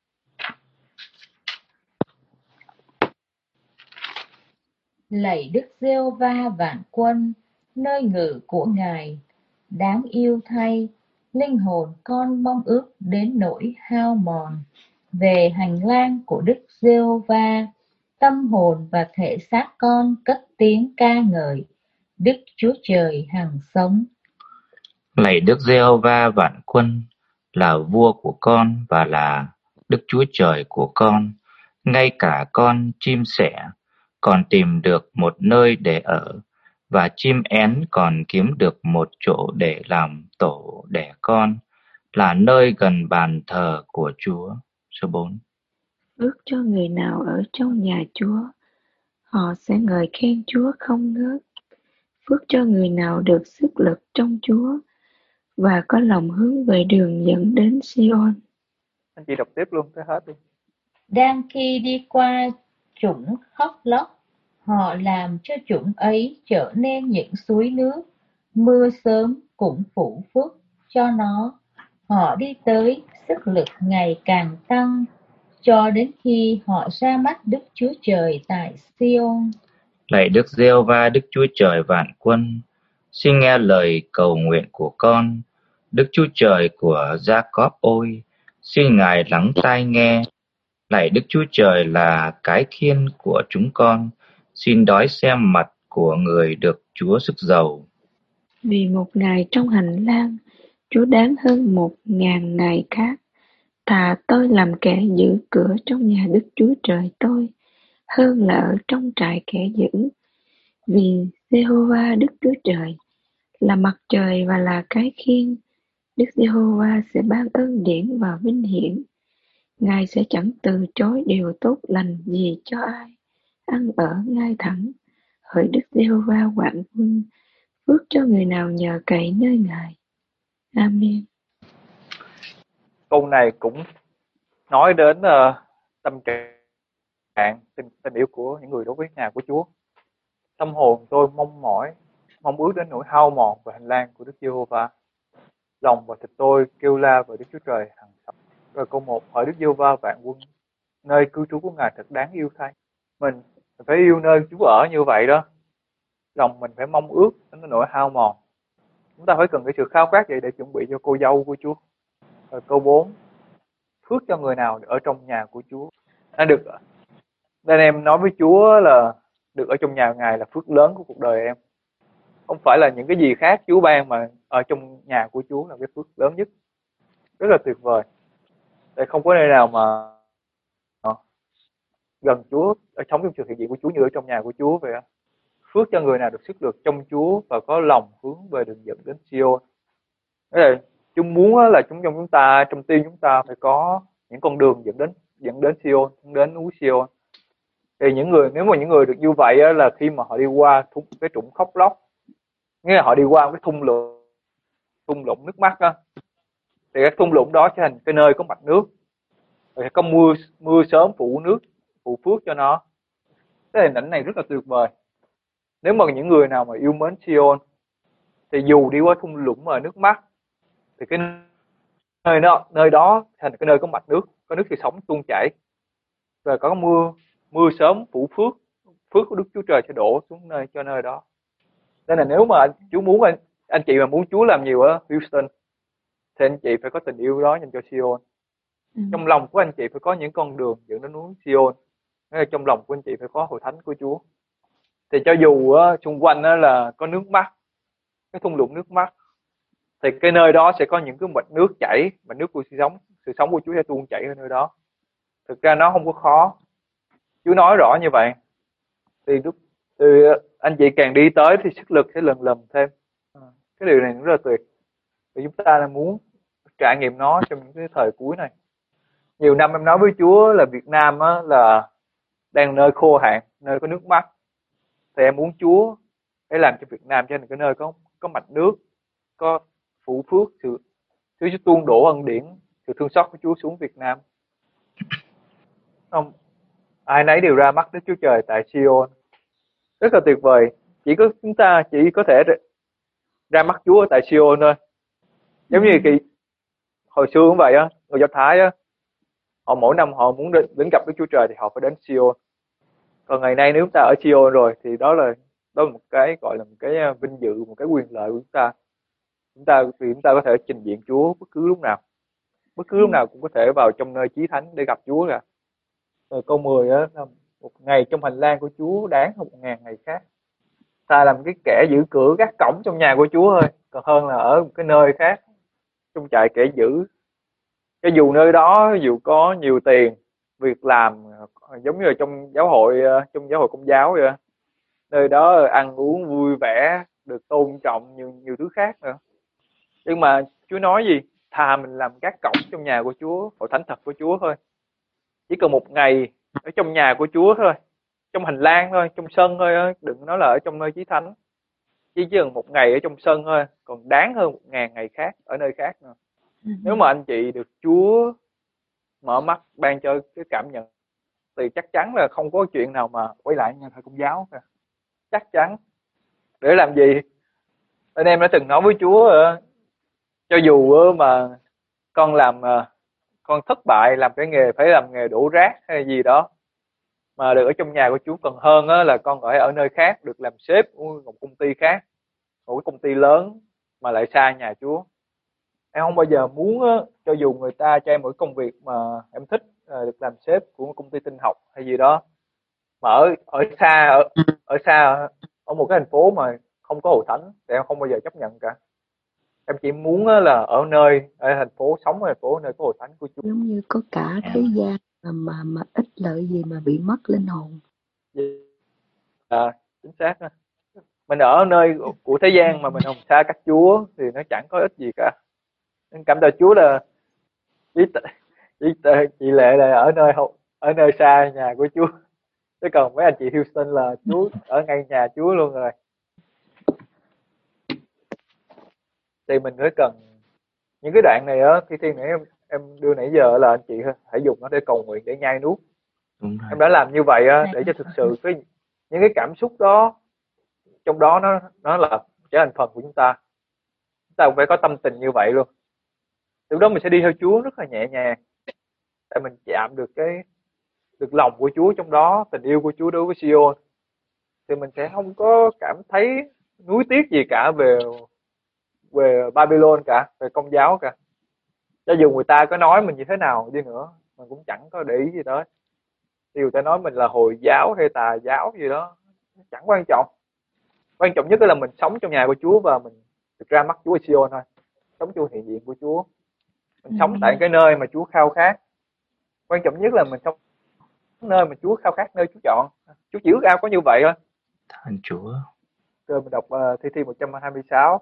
Lạy Đức Giê-hô-va vạn quân, nơi ngự của Ngài, đáng yêu thay, linh hồn con mong ước đến nỗi hao mòn. Về hành lang của Đức Giê-hô-va, tâm hồn và thể xác con cất tiếng ca ngợi Đức Chúa Trời hằng sống. Lạy Đức Giê-hô-va vạn quân, là vua của con và là Đức Chúa Trời của con. Ngay cả con chim sẻ còn tìm được một nơi để ở, và chim én còn kiếm được một chỗ để làm tổ đẻ con, là nơi gần bàn thờ của Chúa. Số 4. Phước cho người nào ở trong nhà Chúa, họ sẽ ngợi khen Chúa không ngớt. Phước cho người nào được sức lực trong Chúa và có lòng hướng về đường dẫn đến Sion. Anh chị đọc tiếp luôn tới hết đi. Đang khi đi qua chủng Hóc Lóc, họ làm cho chủng ấy trở nên những suối nước, mưa sớm cũng phủ phước cho nó. Họ đi tới, sức lực ngày càng tăng, cho đến khi họ ra mắt Đức Chúa Trời tại Sion. Lạy Đức Giê-hô-va Đức Chúa Trời vạn quân, xin nghe lời cầu nguyện của con. Đức Chúa Trời của Gia-cóp ôi, xin Ngài lắng tai nghe. Lạy Đức Chúa Trời là cái khiên của chúng con, xin đói xem mặt của người được Chúa sức giàu. Vì một ngày trong hành lang, Chúa đáng hơn 1000 ngày khác. Thà tôi làm kẻ giữ cửa trong nhà Đức Chúa Trời tôi, hơn là ở trong trại kẻ giữ. Vì Giê-hô-va Đức Chúa Trời là mặt trời và là cái khiên, Đức Giê-hô-va sẽ ban ơn điển và vinh hiển. Ngài sẽ chẳng từ chối điều tốt lành gì cho ai, ăn ở ngay thẳng. Hỡi Đức Giê-hô-va vạn quân, phước cho người nào nhờ cậy nơi Ngài. Amen. Câu này cũng nói đến tâm trạng, tình yêu của những người đối với nhà của Chúa. Tâm hồn tôi mong ước đến nỗi hao mòn về hành lang của Đức Giê-hô-va. Lòng và thịt tôi kêu la về Đức Chúa Trời hằng sống. Rồi câu 1, hỏi Đức Giê-hô-va vạn quân, nơi cư trú của Ngài thật đáng yêu thay. Mình phải yêu nơi Chúa ở như vậy đó. Lòng mình phải mong ước đến nỗi hao mòn. Chúng ta phải cần cái sự khao khát vậy để chuẩn bị cho cô dâu của Chúa. Rồi câu 4, phước cho người nào ở trong nhà của Chúa. Nên em nói với Chúa là được ở trong nhà Ngài là phước lớn của cuộc đời em. Không phải là những cái gì khác Chúa ban, mà ở trong nhà của Chúa là cái phước lớn nhất. Rất là tuyệt vời. Tại không có nơi nào mà gần Chúa, ở sống trong sự hiện diện của Chúa như ở trong nhà của Chúa vậy. Phước cho người nào được sức lực trong Chúa và có lòng hướng về đường dẫn đến Sion. Thế là Chúa muốn là trong chúng ta, trong tim chúng ta phải có những con đường dẫn đến Sion, đến núi Sion. Thì nếu mà những người được như vậy là khi mà họ đi qua cái trũng Khóc Lóc, nghĩa là họ đi qua cái thung lũng nước mắt á, thì cái thung lũng đó trở thành cái nơi có mạch nước, rồi có mưa sớm phủ phước cho nó. Cái hình ảnh này rất là tuyệt vời. Nếu mà những người nào mà yêu mến Sion thì dù đi qua thung lũng mà nước mắt, thì cái nơi đó thành cái nơi có mạch nước, có nước thì sống tuôn chảy, rồi có mưa sớm phủ phước của Đức Chúa Trời sẽ đổ xuống cho nơi đó. Nên là nếu mà Chúa muốn anh chị mà muốn Chúa làm nhiều ở Houston thì anh chị phải có tình yêu đó dành cho Sion. Trong lòng của anh chị phải có những con đường dẫn đến núi Sion. Nên là trong lòng của anh chị phải có hội thánh của Chúa. Thì cho dù xung quanh là có nước mắt, cái thung lũng nước mắt, thì cái nơi đó sẽ có những cái mạch nước chảy, mạch nước của sự sống của Chúa sẽ tuôn chảy ở nơi đó. Thực ra nó không có khó. Chúa nói rõ như vậy. Thì Thì anh chị càng đi tới thì sức lực sẽ lần lần thêm. Cái điều này cũng rất là tuyệt. Vì chúng ta là muốn trải nghiệm nó trong những cái thời cuối này. Nhiều năm em nói với Chúa là Việt Nam á, là đang nơi khô hạn, nơi có nước mắt. Thì em muốn Chúa hãy làm cho Việt Nam trở thành cái nơi có mạch nước, có phủ phước, Chúa tuôn đổ ân điển, sự thương xót của Chúa xuống Việt Nam. Không, ai nấy đều ra mắt Đức Chúa Trời tại Sion. Rất là tuyệt vời. Chúng ta chỉ có thể ra mắt Chúa ở tại Sion thôi. Giống như hồi xưa cũng vậy á, người Do Thái á, họ mỗi năm họ muốn đến gặp Đức Chúa Trời thì họ phải đến Sion. Còn ngày nay nếu chúng ta ở Sion rồi thì đó là một cái gọi là một cái vinh dự, một cái quyền lợi của chúng ta. Chúng ta có thể trình diện Chúa bất cứ lúc nào. Bất cứ lúc nào cũng có thể vào trong nơi chí thánh để gặp Chúa cả. Rồi câu 10 á, là một ngày trong hành lang của Chúa đáng hơn 1000 ngày khác. Ta làm cái kẻ giữ cửa gác cổng trong nhà của Chúa thôi, còn hơn là ở một cái nơi khác trong trại kẻ giữ. Cho dù nơi đó dù có nhiều tiền, việc làm giống như là trong giáo hội Công giáo vậy, nơi đó ăn uống vui vẻ, được tôn trọng nhiều thứ khác nữa. Nhưng mà Chúa nói gì? Thà mình làm gác cổng trong nhà của Chúa, hội thánh thật của Chúa thôi. Chỉ cần một ngày ở trong nhà của Chúa thôi, trong hành lang thôi, trong sân thôi, đừng nói là ở trong nơi chí thánh. Chỉ cần một ngày ở trong sân thôi, còn đáng hơn 1000 ngày khác ở nơi khác nữa. Nếu mà anh chị được Chúa mở mắt ban cho cái cảm nhận thì chắc chắn là không có chuyện nào mà quay lại nhà thờ Công giáo cả. Chắc chắn. Để làm gì? Anh em đã từng nói với Chúa, cho dù mà con thất bại làm cái nghề, phải làm nghề đổ rác hay gì đó, mà được ở trong nhà của Chúa, còn hơn là con ở nơi khác, được làm sếp của một công ty khác, một cái công ty lớn mà lại xa nhà Chúa. Em không bao giờ muốn cho dù người ta cho em một công việc mà em thích, được làm sếp của một công ty tin học hay gì đó, mà ở xa ở một cái thành phố mà không có hội thánh thì em không bao giờ chấp nhận cả. Em chỉ muốn là ở thành phố, sống ở thành phố nơi có hội thánh của Chúa. Giống như có cả thế gian mà ít lợi gì mà bị mất linh hồn. Chính xác. Mình ở nơi của thế gian mà mình không xa cách Chúa thì nó chẳng có ích gì cả. Nên cảm tạ Chúa là chị Lệ là ở nơi xa nhà của Chúa, chứ còn mấy anh chị Houston là Chúa ở ngay nhà Chúa luôn rồi. Thì mình phải cần những cái đoạn này á, Thi Thiên nãy em đưa nãy giờ là anh chị hãy dùng nó để cầu nguyện, để nhai nuốt. Em đã làm như vậy á, để cho thực sự những cái cảm xúc đó trong đó nó là trở thành phần của chúng ta. Chúng ta cũng phải có tâm tình như vậy luôn. Từ đó mình sẽ đi theo Chúa rất là nhẹ nhàng. Tại mình chạm được lòng của Chúa trong đó, tình yêu của Chúa đối với Sion. Thì mình sẽ không có cảm thấy nuối tiếc gì cả về Babylon cả, về Công giáo cả. Cho dù người ta có nói mình như thế nào đi nữa, mình cũng chẳng có để ý gì tới. Thì người ta nói mình là Hồi giáo hay Tà giáo gì đó, chẳng quan trọng. Quan trọng nhất là mình sống trong nhà của Chúa và mình được ra mắt Chúa ở Sion thôi. Sống trong hiện diện của Chúa. Mình sống tại cái nơi mà Chúa khao khát. Quan trọng nhất là mình sống nơi mà Chúa khao khát, nơi Chúa chọn. Chúa chỉ ước ao có như vậy thôi. Thưa Chúa. Rồi mình đọc Thi Thiên 126.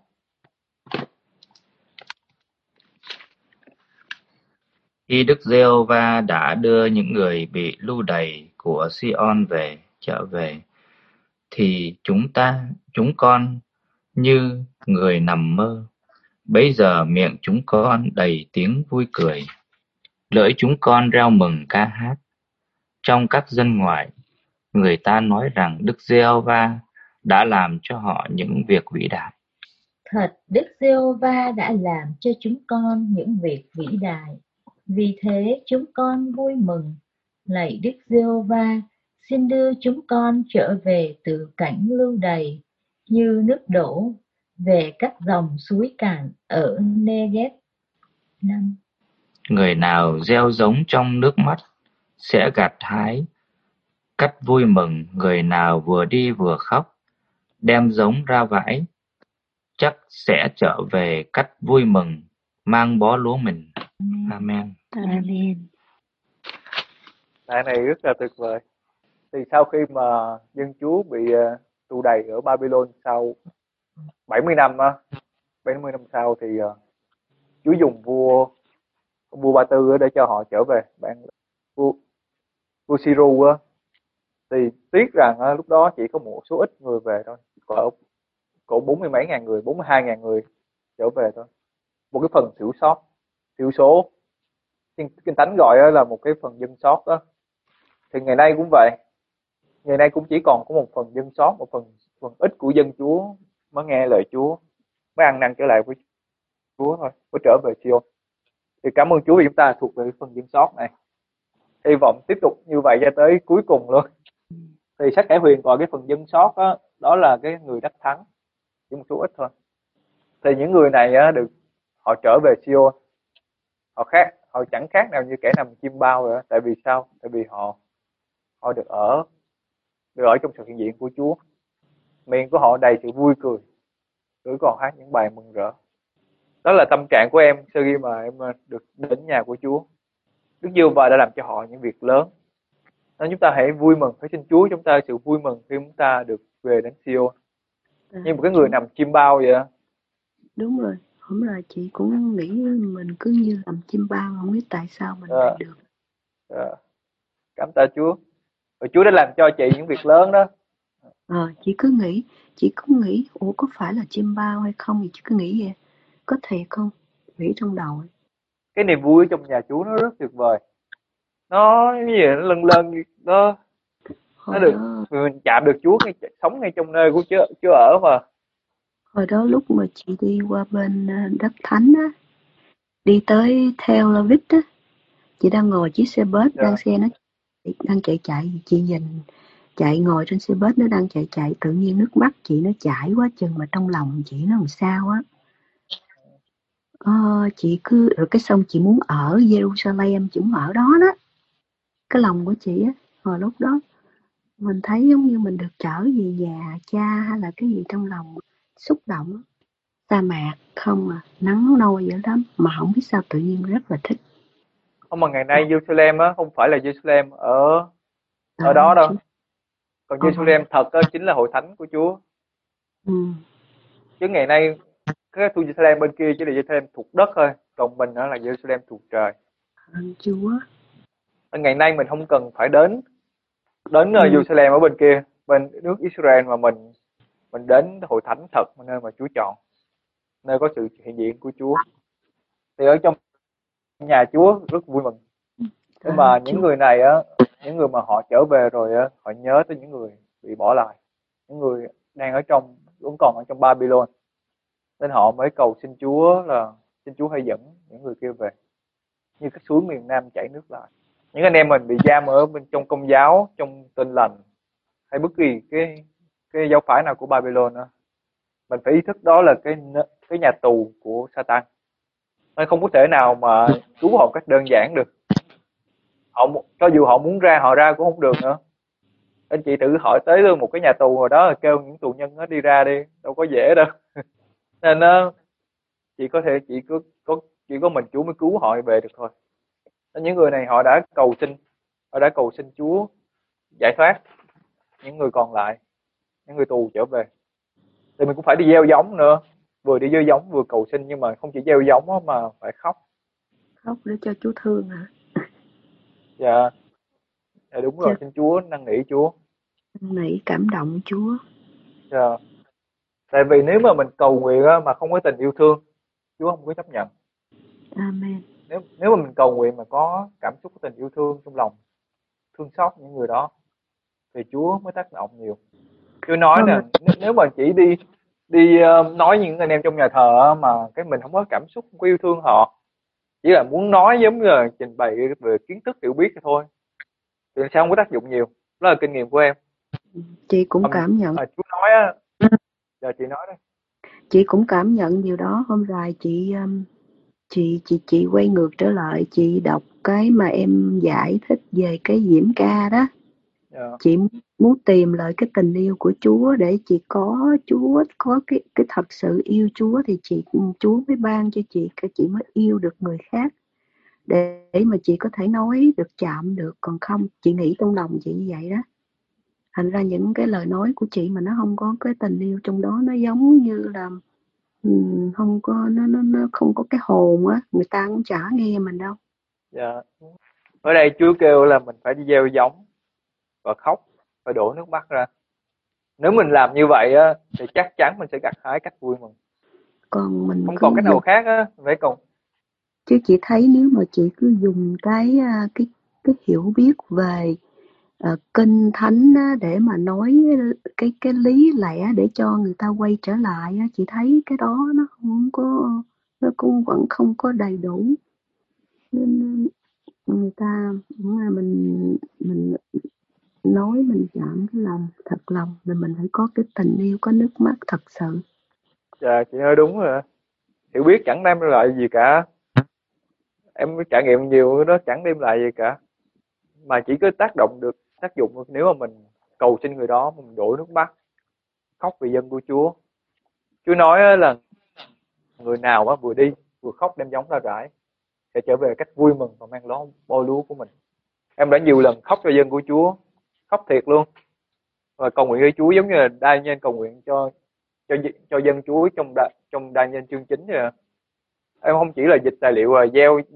Khi Đức Giê-hô-va đã đưa những người bị lưu đày của Sion trở về, thì chúng con như người nằm mơ. Bấy giờ miệng chúng con đầy tiếng vui cười, lưỡi chúng con reo mừng ca hát. Trong các dân ngoại, người ta nói rằng Đức Giê-hô-va đã làm cho họ những việc vĩ đại. Thật, Đức Giê-hô-va đã làm cho chúng con những việc vĩ đại. Vì thế chúng con vui mừng. Lạy Đức Giê-hô-va, xin đưa chúng con trở về từ cảnh lưu đày như nước đổ về các dòng suối cạn ở Negev. 5. Người nào gieo giống trong nước mắt sẽ gặt hái cách vui mừng. Người nào vừa đi vừa khóc đem giống ra vãi chắc sẽ trở về cách vui mừng, mang bó lúa mình. Amen. Amen. Đoạn này rất là tuyệt vời. Thì sau khi mà dân Chúa bị tù đầy ở Babylon sau 70 năm á, 70 năm sau thì Chúa dùng vua Ba Tư để cho họ trở về. Vua Siru á, thì tiếc rằng lúc đó chỉ có một số ít người về thôi, cỡ 40 mấy ngàn người, 42.000 người trở về thôi, một cái phần thiểu số. Kinh Thánh gọi là một cái phần dân sót đó. Thì ngày nay cũng vậy, ngày nay cũng chỉ còn có một phần dân sót, một phần ít của dân Chúa mới nghe lời Chúa, mới ăn năn trở lại với Chúa thôi, mới trở về Sion. Thì cảm ơn Chúa vì chúng ta thuộc về phần dân sót này. Hy vọng tiếp tục như vậy cho tới cuối cùng luôn. Thì sách Khải Huyền gọi cái phần dân sót đó, đó là cái người đắc thắng, chỉ một số ít thôi. Thì những người này được họ trở về Sion, họ chẳng khác nào như kẻ nằm chim bao rồi đó. Tại vì sao? Tại vì họ được ở trong sự hiện diện của Chúa. Miệng của họ đầy sự vui cười, rồi còn hát những bài mừng rỡ. Đó là tâm trạng của em sau khi mà em được đến nhà của Chúa. Đức Giê-hô-va đã làm cho họ những việc lớn. Nên chúng ta hãy vui mừng, hãy xin Chúa chúng ta sự vui mừng khi chúng ta được về đến Sion. Như một cái người nằm chim bao vậy đó. Đúng rồi, hôm rồi chị cũng nghĩ mình cứ như làm chim bao, không biết tại sao mình lại được. Cảm tạ Chúa. Và Chúa đã làm cho chị những việc lớn đó. Chị cứ nghĩ ủa có phải là chim bao hay không, thì chị cứ nghĩ vậy. Có thiệt không? Nghĩ trong đầu ấy. Cái niềm vui trong nhà Chúa nó rất tuyệt vời. Nó như vậy, nó lân đó. Nó được mình chạm được Chúa, sống ngay trong nơi của Chúa ở mà. Hồi đó lúc mà chị đi qua bên đất Thánh á, đi tới Tel Aviv á, chị đang ngồi chiếc xe bus, xe nó đang chạy, chị nhìn chạy ngồi trên xe bus nó đang chạy, tự nhiên nước mắt chị nó chảy quá chừng mà trong lòng chị nó làm sao á. Chị cứ rồi cái xong chị muốn ở Jerusalem, chị muốn ở đó đó. Cái lòng của chị á, hồi lúc đó mình thấy giống như mình được trở về nhà cha hay là cái gì trong lòng xúc động. Sa mạc không nắng nôi dữ lắm mà không biết sao tự nhiên rất là thích. Không, mà ngày nay Jerusalem á không phải là Jerusalem ở đó đâu. Còn Jerusalem thật á chính là hội thánh của Chúa. Chứ ngày nay cái khu Jerusalem bên kia chỉ là Jerusalem thuộc đất thôi, còn mình là Jerusalem thuộc trời. Chúa. Ngày nay mình không cần phải đến Jerusalem ở bên kia, bên nước Israel, mà mình đến hội thánh thật, nơi mà Chúa chọn, nơi có sự hiện diện của Chúa. Thì ở trong nhà Chúa rất vui mừng. Nhưng mà những người này á, những người mà họ trở về rồi á, họ nhớ tới những người bị bỏ lại, những người đang vẫn còn ở trong Babylon, nên họ mới cầu xin Chúa là xin Chúa hãy dẫn những người kia về, như cái suối miền Nam chảy nước lại. Những anh em mình bị giam ở bên trong Công giáo, trong Tin lành, hay bất kỳ cái giáo phái nào của Babylon đó, mình phải ý thức đó là cái nhà tù của Satan. Nên không có thể nào mà cứu họ cách đơn giản được. Cho dù họ muốn ra, họ ra cũng không được nữa. Anh chị thử hỏi tới luôn một cái nhà tù hồi đó, là kêu những tù nhân nó đi ra đi, đâu có dễ đâu. Nên chỉ có mình Chúa mới cứu họ về được thôi. Nên những người này họ đã cầu xin Chúa giải thoát những người còn lại, những người tù trở về. Thì mình cũng phải đi gieo giống nữa, vừa đi gieo giống vừa cầu xin, nhưng mà không chỉ gieo giống mà phải khóc để cho Chúa thương hả? Dạ đúng rồi, xin Chúa năn nỉ Chúa, năn nỉ cảm động Chúa. Dạ. Tại vì nếu mà mình cầu nguyện mà không có tình yêu thương, Chúa không có chấp nhận. Amen. Nếu mà mình cầu nguyện mà có cảm xúc của tình yêu thương trong lòng, thương xót những người đó, thì Chúa mới tác động nhiều. Chúa nói nè, nếu mà chỉ đi nói những anh em trong nhà thờ mà cái mình không có cảm xúc, không có yêu thương họ, chỉ là muốn nói giống như là trình bày về kiến thức hiểu biết thôi, thì sao không có tác dụng nhiều. Đó là kinh nghiệm của em. Chị cũng cảm nhận. Chú nói á, giờ chị nói đấy. Chị cũng cảm nhận điều đó. Hôm rồi chị quay ngược trở lại, chị đọc cái mà em giải thích về cái Diễm Ca đó. Chị muốn tìm lại cái tình yêu của Chúa để chị có cái thật sự yêu Chúa, thì Chúa mới ban cho chị mới yêu được người khác, để mà chị có thể nói được, chạm được. Còn không, chị nghĩ trong lòng chị như vậy đó, Thành ra những cái lời nói của chị mà nó không có cái tình yêu trong đó, nó giống như là không có, nó không có cái hồn á, người ta cũng chả nghe mình đâu. Dạ. Ở đây Chúa kêu là mình phải đi gieo giống và khóc, phải đổ nước mắt ra. Nếu mình làm như vậy á thì chắc chắn mình sẽ gặt hái cách vui mừng. Còn mình Không cứ còn cách nào dùng, khác á, phải còn chứ chị thấy nếu mà chị cứ dùng cái hiểu biết về kinh thánh á, để mà nói cái lý lẽ để cho người ta quay trở lại á, chị thấy cái đó nó không có, nó cũng vẫn không có đầy đủ. Nên người ta cũng là mình nói, mình chạm cái lòng, thật lòng, mình phải có cái tình yêu, có nước mắt thật sự. dạ chị nói đúng rồi. Hiểu biết chẳng đem lại gì cả. Em trải nghiệm nhiều đó chẳng đem lại gì cả. Mà chỉ có tác dụng được nếu mà mình cầu xin người đó, mình đổ nước mắt, khóc vì dân của Chúa. Chúa nói á là người nào á vừa đi vừa khóc đem giống ra rải sẽ trở về cách vui mừng và mang ló bôi lúa của mình. Em đã nhiều lần khóc cho dân của Chúa, khóc thiệt luôn, và cầu nguyện với Chúa giống như là đa nhân cầu nguyện cho dân Chúa trong đa nhân chương 9 vậy. Em không chỉ là dịch tài liệu rồi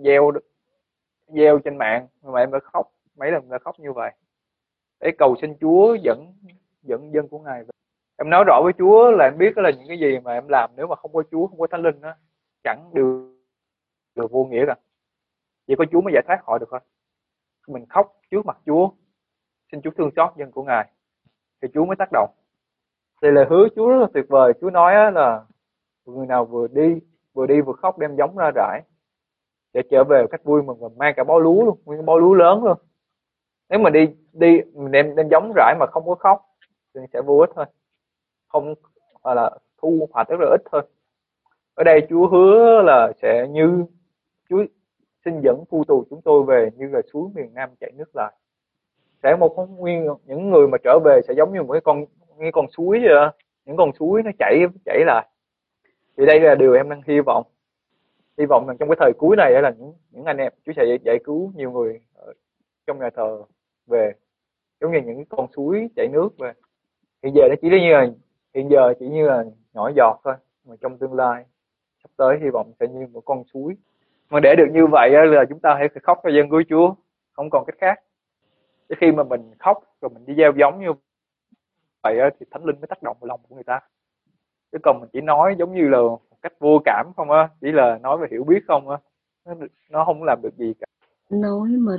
gieo trên mạng, mà em đã khóc mấy lần, đã khóc như vậy để cầu xin Chúa dẫn dẫn dân của Ngài về. Em nói rõ với Chúa là em biết đó là những cái gì mà em làm nếu mà không có Chúa, không có Thánh Linh đó, chẳng được vô nghĩa cả. Chỉ có Chúa mới giải thoát họ được thôi. Mình khóc trước mặt Chúa, xin Chúa thương xót dân của Ngài thì Chúa mới tác động. Thì lời hứa Chúa rất là tuyệt vời. Chúa nói là người nào vừa đi vừa khóc đem giống ra rải để trở về một cách vui mừng và mang cả bó lúa luôn, nguyên bó lúa lớn luôn. Nếu mà mình đem giống rải mà không có khóc thì sẽ vô ích thôi, không, hoặc là thu hoạch rất là ít thôi. Ở đây Chúa hứa là sẽ như Chúa xin dẫn phu tù chúng tôi về như là suối miền Nam chảy nước lại. Sẽ một nguyên những người mà trở về sẽ giống như một cái con suối vậy đó. Những con suối nó chảy lại. Thì đây là điều em đang hy vọng rằng trong cái thời cuối này là những anh em Chúa sẽ giải cứu nhiều người ở trong nhà thờ về, giống như những con suối chảy nước về. Hiện giờ nó chỉ như là nhỏ giọt thôi, mà trong tương lai sắp tới hy vọng sẽ như một con suối. Mà để được như vậy là chúng ta phải khóc cho dân của Chúa, không còn cách khác. Chứ khi mà mình khóc rồi mình đi gieo giống như vậy thì Thánh Linh mới tác động vào lòng của người ta. Chứ còn mình chỉ nói giống như là một cách vô cảm không á, chỉ là nói về hiểu biết không á, nó không làm được gì cả. Nói mà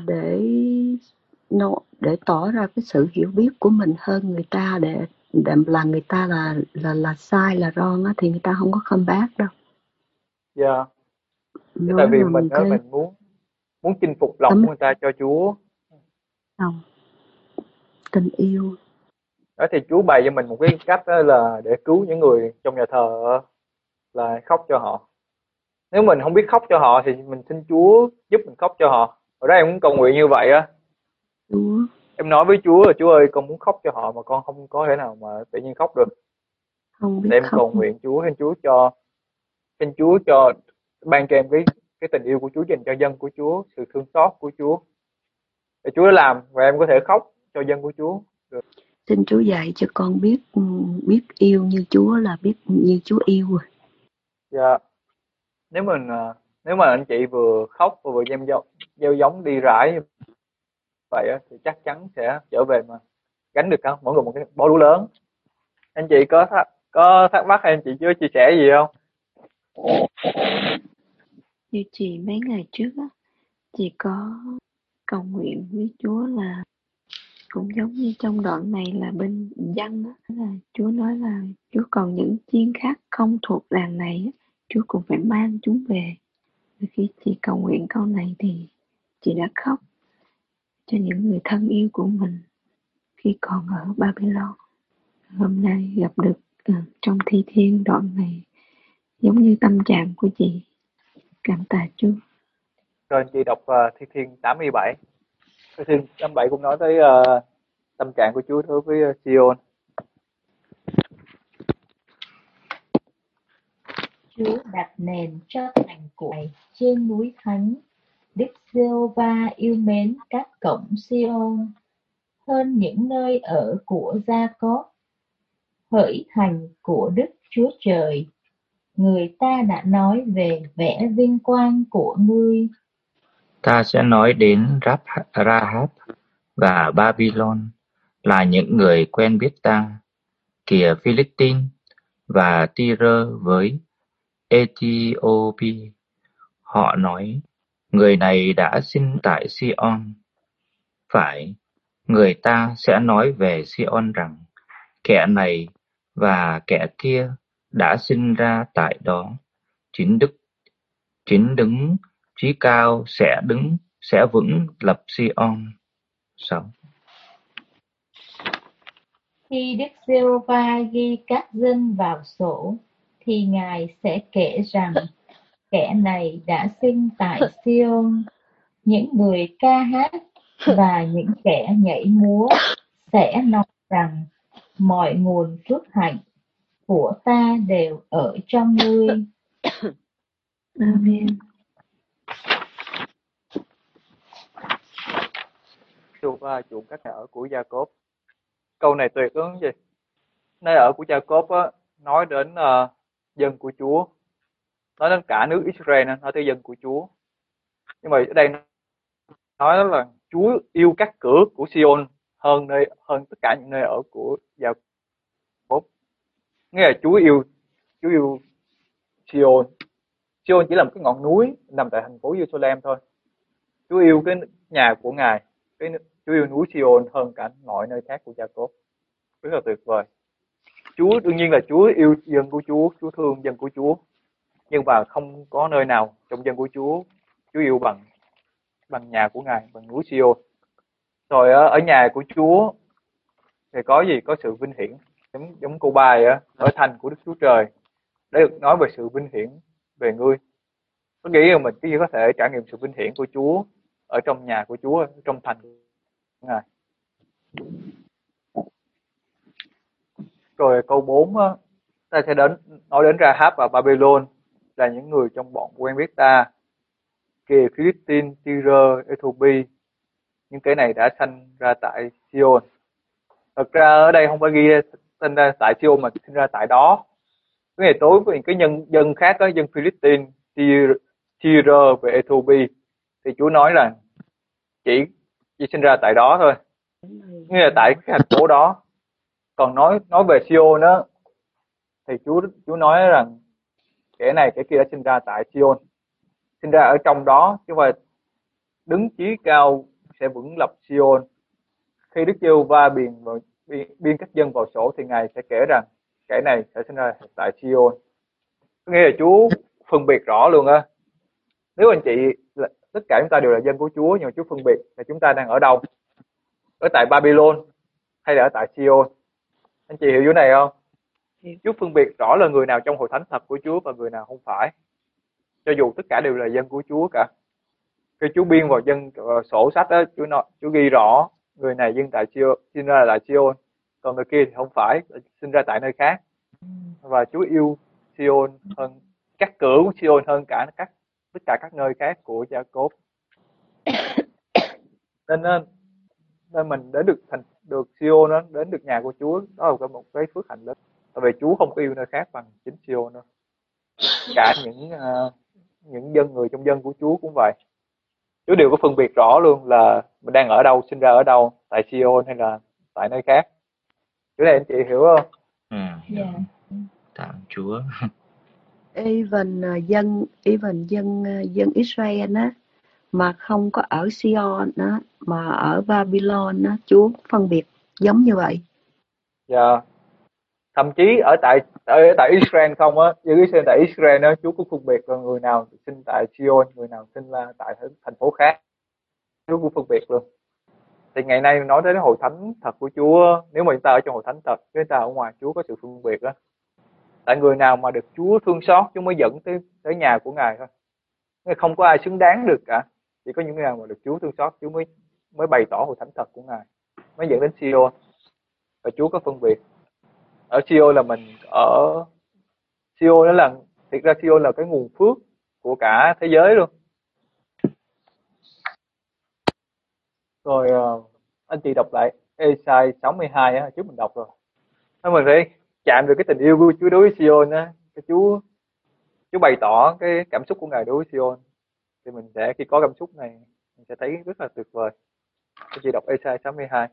để tỏ ra cái sự hiểu biết của mình hơn người ta, để là người ta là sai là wrong á, thì người ta không có comeback đâu. Dạ. Chứ tại Nói vì bằng cái mình muốn chinh phục lòng của người ta cho Chúa. lòng, tình yêu. Đó thì Chúa bày cho mình một cái cách đó là để cứu những người trong nhà thờ là khóc cho họ. Nếu mình không biết khóc cho họ thì mình xin Chúa giúp mình khóc cho họ. Ở đây em cũng cầu nguyện như vậy á. Chúa Em nói với Chúa là Chúa ơi, con muốn khóc cho họ mà con không có thể nào mà tự nhiên khóc được. không biết Để em khóc. cầu nguyện Chúa, xin Chúa cho ban cho em cái tình yêu của Chúa dành cho dân của Chúa, sự thương xót của Chúa. Để Chúa làm và em có thể khóc cho dân của Chúa được. Xin Chúa dạy cho con biết yêu như Chúa, là biết như Chúa yêu rồi. Dạ. Nếu mà anh chị vừa khóc và vừa gieo giống đi rải vậy á, thì chắc chắn sẽ trở về mà gánh được mỗi người một cái bó lúa lớn. Anh chị có thắc mắc hay anh chị chưa chia sẻ gì không? Như chị mấy ngày trước á, chị có cầu nguyện với Chúa là cũng giống như trong đoạn này là bên dân á, là Chúa nói là Chúa còn những chiên khác không thuộc đàn này á, Chúa cũng phải mang chúng về. Khi chị cầu nguyện câu này thì chị đã khóc cho những người thân yêu của mình khi còn ở Babylon. Hôm nay gặp được trong thi thiên đoạn này giống như tâm trạng của chị. Cảm tạ Chúa. Rồi anh chị đọc Thi Thiên 87. Thi Thiên 87 cũng nói tới tâm trạng của Chúa đối với Sion. Chúa đặt nền cho thành của Ngài trên núi thánh. Đức Giê-hô-va yêu mến các cổng Sion. hơn những nơi ở của Gia-cốp. Hỡi thành của Đức Chúa Trời, người ta đã nói về vẻ vinh quang của ngươi. Ta sẽ nói đến Rahab và Babylon là những người quen biết ta, kìa Philippines và Tyre với Ethiopia. Họ nói, người này đã sinh tại Sion. Phải, người ta sẽ nói về Sion rằng, kẻ này và kẻ kia đã sinh ra tại đó. Chính đứng chí cao sẽ vững lập Sion. 6. Khi Đức Giê-hô-va ghi các dân vào sổ, thì Ngài sẽ kể rằng, kẻ này đã sinh tại Sion. Những người ca hát và những kẻ nhảy múa sẽ nói rằng, mọi nguồn phước hạnh của ta đều ở trong ngươi. Amen. Giê-hô-va chuộng các nơi ở của Gia-cốp. Câu này tuyệt lắm gì? Nơi ở của Gia-cốp á, nói đến dân của Chúa, nói đến cả nước Israel, nói tới dân của Chúa. Nhưng mà ở đây nói là Chúa yêu các cửa của Sion hơn tất cả những nơi ở của Gia-cốp. Nghĩa là Chúa yêu Sion. Sion chỉ là một cái ngọn núi nằm tại thành phố Jerusalem thôi. Chúa yêu cái nhà của Ngài, Chúa yêu núi Sion hơn cả mọi nơi khác của Gia-cốp. Rất là tuyệt vời. Chúa đương nhiên là Chúa yêu dân của Chúa thương dân của Chúa, nhưng mà không có nơi nào trong dân của Chúa yêu bằng nhà của Ngài, bằng núi Sion. Rồi ở nhà của Chúa thì có gì? Có sự vinh hiển, giống câu bài ở thành của Đức Chúa Trời, để được nói về sự vinh hiển về ngươi. Có nghĩ là mình cái gì có thể trải nghiệm sự vinh hiển của Chúa ở trong nhà của Chúa, trong thành của Ngài. Rồi câu 4 á, ta sẽ nói đến Rahab và Babylon là những người trong bọn quen biết ta, kìa Philippines, Tyre, Ethiopia, những cái này đã sanh ra tại Sion. Thật ra ở đây không phải ghi sinh ra tại Sion mà sinh ra tại đó. Cái ngày tối với những cái dân khác đó, dân Philippines, Tyre và Ethiopia, thì Chúa nói là chỉ sinh ra tại đó thôi, nghĩa là tại cái thành phố đó. Còn nói về Sion đó thì Chúa nói rằng kẻ này kẻ kia đã sinh ra tại Sion, sinh ra ở trong đó, chứ không phải đứng chí cao sẽ vững lập Sion. Khi Đức Giê-hô-va biên các dân vào sổ thì Ngài sẽ kể rằng kẻ này sẽ sinh ra tại Sion. Có nghĩa là Chúa phân biệt rõ luôn á. Nếu anh chị tất cả chúng ta đều là dân của Chúa, nhưng mà Chúa phân biệt là chúng ta đang ở đâu, ở tại Babylon hay là ở tại Sion. Anh chị hiểu chỗ này không? Chúa phân biệt rõ là người nào trong hội thánh thật của Chúa và người nào không phải, cho dù tất cả đều là dân của Chúa cả. Khi Chúa biên vào sổ sách đó, Chúa ghi rõ người này dân tại Sion, sinh ra là Sion, còn người kia thì không phải, sinh ra tại nơi khác. Và Chúa yêu Sion hơn, các cửa của Sion hơn cả tất cả các nơi khác của Gia-cốp. Nên mình đến được Sion đó, đến được nhà của Chúa, đó là một cái phước hạnh lớn. Tại vì Chúa không có yêu nơi khác bằng chính Sion đâu. Cả những người trong dân của Chúa cũng vậy. Chúa đều có phân biệt rõ luôn là mình đang ở đâu, sinh ra ở đâu, tại Sion hay là tại nơi khác. Chỗ này anh chị hiểu không? Yeah. Tạm Chúa. Even dân Israel á, mà không có ở Sion á, mà ở Babylon á, Chúa phân biệt giống như vậy. Dạ. Thậm chí ở tại Israel không á, dân Israel tại Israel á, Chúa cũng phân biệt là người nào sinh tại Sion, người nào sinh ra tại thành phố khác. Chúa cũng phân biệt luôn. Thì ngày nay nói đến hội thánh thật của Chúa, nếu mà chúng ta ở trong hội thánh thật, chúng ta ở ngoài Chúa có sự phân biệt đó. Tại người nào mà được Chúa thương xót, Chúa mới dẫn tới nhà của Ngài thôi. Nên không có ai xứng đáng được cả. Chỉ có những người nào mà được Chúa thương xót, Chúa mới bày tỏ hội thánh thật của Ngài, mới dẫn đến Sion. Và Chúa có phân biệt. Ở Sion là mình ở Sion, đó là thiệt ra Sion là cái nguồn phước của cả thế giới luôn. Rồi anh chị đọc lại Esai 62 á, trước mình đọc rồi. Mình phải chạm được cái tình yêu của Chúa đối với Sion á, cái Chúa bày tỏ cái cảm xúc của Ngài đối với Sion, thì mình sẽ khi có cảm xúc này mình sẽ thấy rất là tuyệt vời. Các chị đọc Esai 62.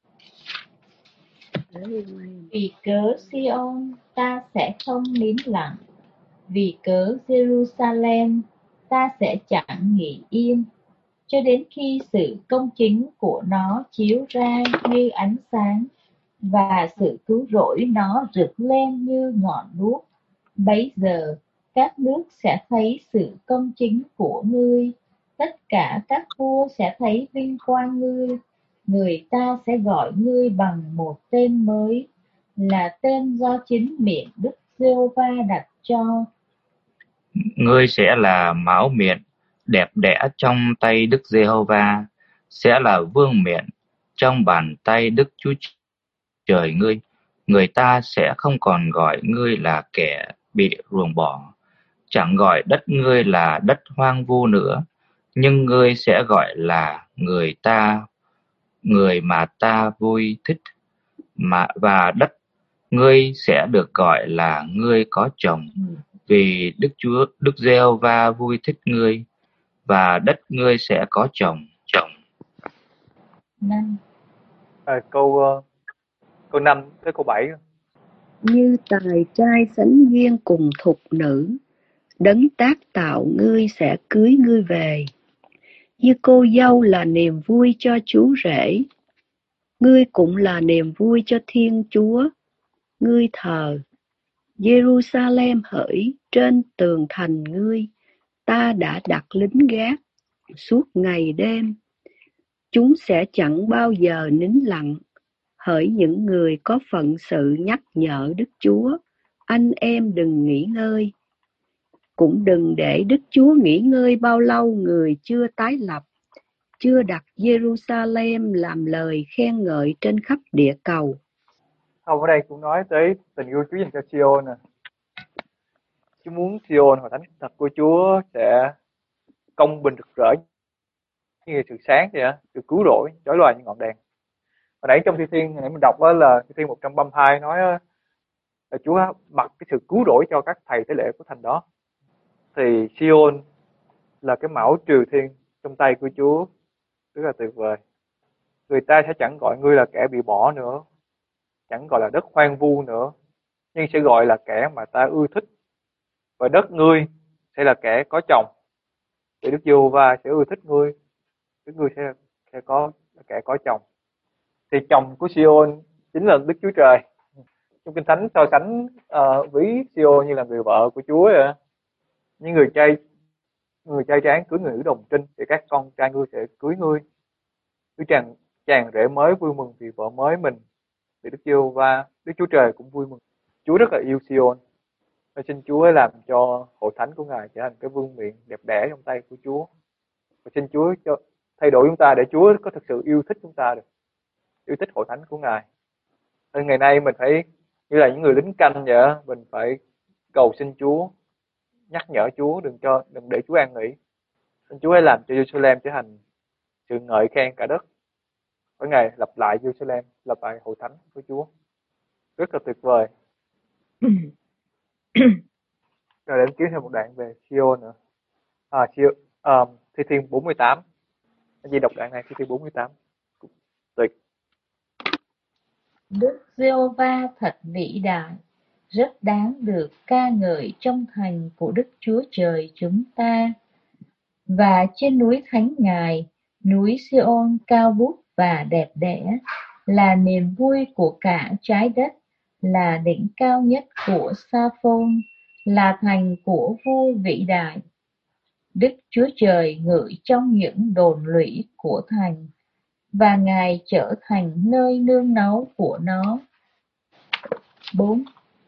Vì cớ Sion ta sẽ không nín lặng, vì cớ Jerusalem ta sẽ chẳng nghỉ yên, cho đến khi sự công chính của nó chiếu ra như ánh sáng, và sự cứu rỗi nó rực lên như ngọn đuốc. Bấy giờ các nước sẽ thấy sự công chính của ngươi, tất cả các vua sẽ thấy vinh quang ngươi. Người ta sẽ gọi ngươi bằng một tên mới, là tên do chính miệng Đức Giê-hô-va đặt cho. Ngươi sẽ là máu miệng đẹp đẽ trong tay Đức Giê-hô-va, sẽ là vương miện trong bàn tay Đức Chúa Trời ngươi. Người ta sẽ không còn gọi ngươi là kẻ bị ruồng bỏ, chẳng gọi đất ngươi là đất hoang vu nữa, nhưng ngươi sẽ gọi là người mà ta vui thích, và đất ngươi sẽ được gọi là ngươi có chồng, vì Đức Giê-hô-va vui thích ngươi, và đất ngươi sẽ có chồng. Câu 5 tới câu 7. Như tài trai sánh duyên cùng thục nữ, đấng tác tạo ngươi sẽ cưới ngươi về. Như cô dâu là niềm vui cho chú rể, ngươi cũng là niềm vui cho Thiên Chúa. Ngươi thờ Jerusalem hỡi, trên tường thành ngươi, ta đã đặt lính gác suốt ngày đêm. Chúng sẽ chẳng bao giờ nín lặng, hỡi những người có phận sự nhắc nhở Đức Chúa. Anh em đừng nghỉ ngơi, cũng đừng để Đức Chúa nghỉ ngơi bao lâu người chưa tái lập, chưa đặt Jerusalem làm lời khen ngợi trên khắp địa cầu. Ở đây cũng nói tới tình yêu Chúa dành cho Sion nè. Chúa muốn Sion hội thánh thật của Chúa sẽ công bình rực rỡ như sự sáng vậy á, sự cứu rỗi chói lòa như ngọn đèn. Hồi nãy trong thi thiên nãy mình đọc đó là thi thiên 132 nói là Chúa mặc cái sự cứu rỗi cho các thầy tế lễ của thành đó. Thì Sion là cái mão triều thiên trong tay của Chúa, rất là tuyệt vời. Người ta sẽ chẳng gọi ngươi là kẻ bị bỏ nữa, chẳng gọi là đất hoang vu nữa, nhưng sẽ gọi là kẻ mà ta ưa thích. Và đất ngươi sẽ là kẻ có chồng, thì Đức Giê-hô-va sẽ ưa thích ngươi, Đức ngươi sẽ có kẻ có chồng. Thì chồng của Sion chính là Đức Chúa Trời. Trong Kinh Thánh so sánh ví Sion như là người vợ của Chúa vậy. Những người trai tráng cưới người nữ đồng trinh, thì các con trai ngươi sẽ cưới ngươi. Đứa chàng rể mới vui mừng vì vợ mới mình, vì Đức Giê-hô-va, Đức Chúa Trời cũng vui mừng. Chúa rất là yêu Sion. Và xin Chúa làm cho hội thánh của Ngài trở thành cái vương miện đẹp đẽ trong tay của Chúa. Và xin Chúa cho thay đổi chúng ta để Chúa có thực sự yêu thích chúng ta được, yêu thích hội thánh của Ngài. Nên ngày nay mình phải như là những người lính canh vậy, mình phải cầu xin Chúa, nhắc nhở Chúa đừng để Chúa an nghỉ. Xin Chúa hãy làm cho Jerusalem trở thành sự ngợi khen cả đất. Mỗi ngày lặp lại Jerusalem, lặp lại hội thánh của Chúa. Rất là tuyệt vời. Rồi để em kiếm thêm một đoạn về Sion nữa. Thi thiên 48. Anh gì đọc đoạn này, Thi thiên 48. Tuyệt. Đức Giê-hô-va thật vĩ đại, rất đáng được ca ngợi trong thành của Đức Chúa Trời chúng ta. Và trên núi Thánh Ngài, núi Sion cao vút và đẹp đẽ, là niềm vui của cả trái đất, là đỉnh cao nhất của Sa-phôn, là thành của vua vĩ đại. Đức Chúa Trời ngự trong những đồn lũy của thành, và Ngài trở thành nơi nương náu của nó. 4.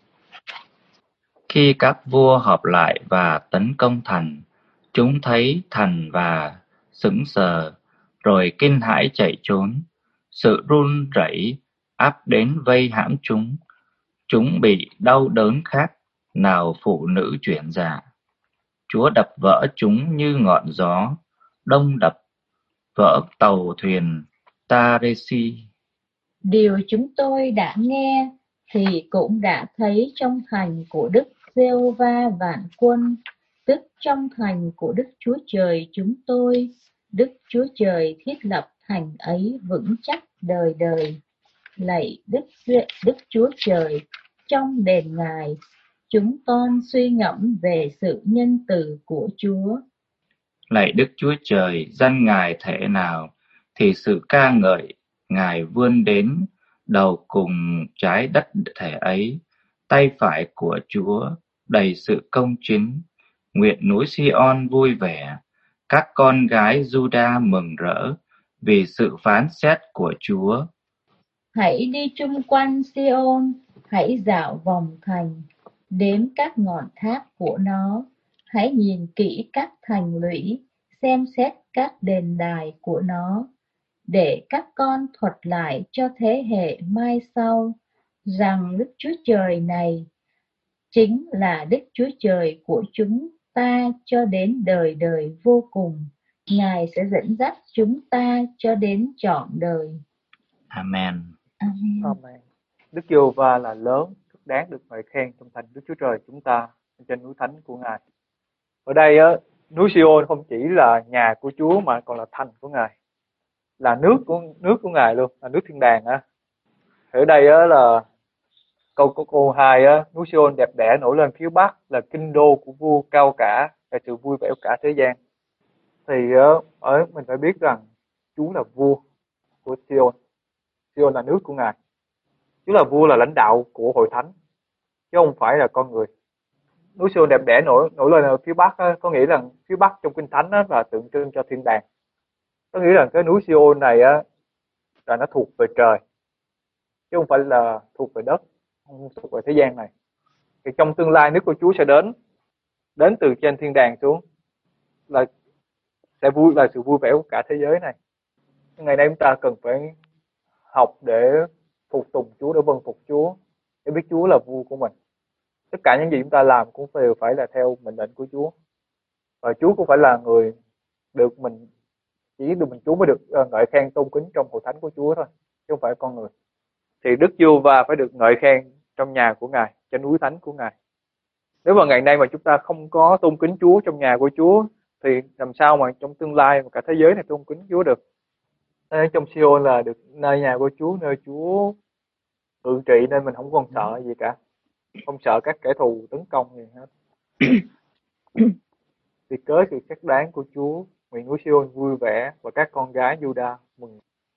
Khi các vua họp lại và tấn công thành, chúng thấy thành và sững sờ, rồi kinh hãi chạy trốn. Sự run rẩy áp đến vây hãm chúng. Chúng bị đau đớn khác nào phụ nữ chuyển dạ. Chúa đập vỡ chúng như ngọn gió, đông đập vỡ tàu thuyền Taresi. Điều chúng tôi đã nghe thì cũng đã thấy trong thành của Đức Giê-hô-va vạn quân, tức trong thành của Đức Chúa Trời chúng tôi. Đức Chúa Trời thiết lập thành ấy vững chắc đời đời. Lạy Đức Chúa Trời, trong đền Ngài, chúng con suy ngẫm về sự nhân từ của Chúa. Lạy Đức Chúa Trời, danh Ngài thể nào, thì sự ca ngợi Ngài vươn đến đầu cùng trái đất thể ấy. Tay phải của Chúa đầy sự công chính, nguyện núi Si-on vui vẻ, các con gái Giu-đa mừng rỡ vì sự phán xét của Chúa. Hãy đi chung quanh Si-on, hãy dạo vòng thành, đếm các ngọn tháp của nó, hãy nhìn kỹ các thành lũy, xem xét các đền đài của nó, để các con thuật lại cho thế hệ mai sau, rằng Đức Chúa Trời này chính là Đức Chúa Trời của chúng ta cho đến đời đời vô cùng. Ngài sẽ dẫn dắt chúng ta cho đến trọn đời. Amen. Amen. Amen. Đức Giê-hô-va là lớn, rất đáng được ngợi khen trong thành Đức Chúa Trời chúng ta, trên núi thánh của Ngài. Ở đây á, núi Si-on không chỉ là nhà của Chúa mà còn là thành của Ngài, là nước của Ngài luôn, là nước thiên đàng á. Ở đây á là câu 2 á, núi Si-on đẹp đẽ nổi lên phía bắc, là kinh đô của vua cao cả, là sự vui vẻ của cả thế gian. Thì ở mình phải biết rằng Chúa là vua của Si-on. Si-on là nước của Ngài. Chúa là vua, là lãnh đạo của hội thánh, chứ không phải là con người. Núi Si-on đẹp đẽ nổi lên ở phía bắc á, có nghĩa là phía bắc trong kinh thánh á, là tượng trưng cho thiên đàng. Có nghĩa là cái núi Si-on này á là nó thuộc về trời, chứ không phải là thuộc về đất, không thuộc về thế gian này. Thì trong tương lai nước của Chúa sẽ đến từ trên thiên đàng xuống, là sự vui vẻ của cả thế giới này. Ngày nay chúng ta cần phải học để phục tùng Chúa, để vâng phục Chúa, để biết Chúa là vua của mình. Tất cả những gì chúng ta làm cũng phải là theo mệnh lệnh của Chúa, và Chúa cũng phải là người chỉ được Chúa mới được ngợi khen tôn kính trong hội thánh của Chúa thôi, chứ không phải con người. Thì Đức Giê-hô-va phải được ngợi khen trong nhà của Ngài, trên núi thánh của Ngài. Nếu mà ngày nay mà chúng ta không có tôn kính Chúa trong nhà của Chúa, thì làm sao mà trong tương lai mà cả thế giới này tôn kính Chúa được? Nên trong Si-on là được nơi nhà của Chúa, nơi Chúa ngự trị, nên mình không còn sợ gì cả, không sợ các kẻ thù tấn công gì hết. Vì cớ sự xác đáng của Chúa, nguyện núi Si-on vui vẻ và các con gái Giu-đa mừng.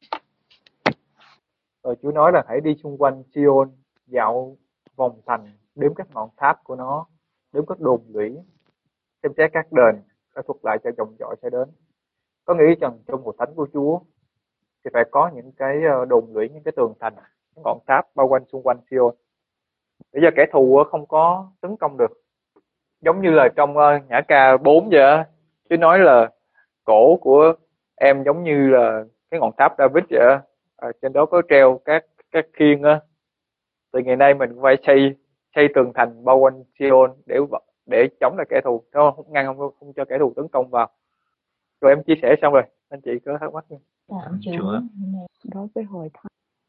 Rồi Chúa nói là hãy đi xung quanh Si-on, dạo vòng thành, đếm các ngọn tháp của nó, đếm các đồn lũy, xem xét các đền, đã thuật lại cho dòng dõi sẽ đến. Có nghĩ rằng trong hội thánh của Chúa thì phải có những cái đồn lũy, những cái tường thành, những ngọn tháp bao quanh xung quanh Si-on, để cho kẻ thù không có tấn công được. Giống như là trong Nhã ca 4 vậy á, Chúa nói là cổ của em giống như là cái ngọn tháp David vậy á, trên đó có treo các khiên á. Từ ngày nay mình cũng phải xây tường thành bao quanh Si-on để chống lại kẻ thù, không cho kẻ thù tấn công vào. Rồi em chia sẻ xong rồi, anh chị có thắc mắc không? Cảm Chúa. Đối với hội thánh,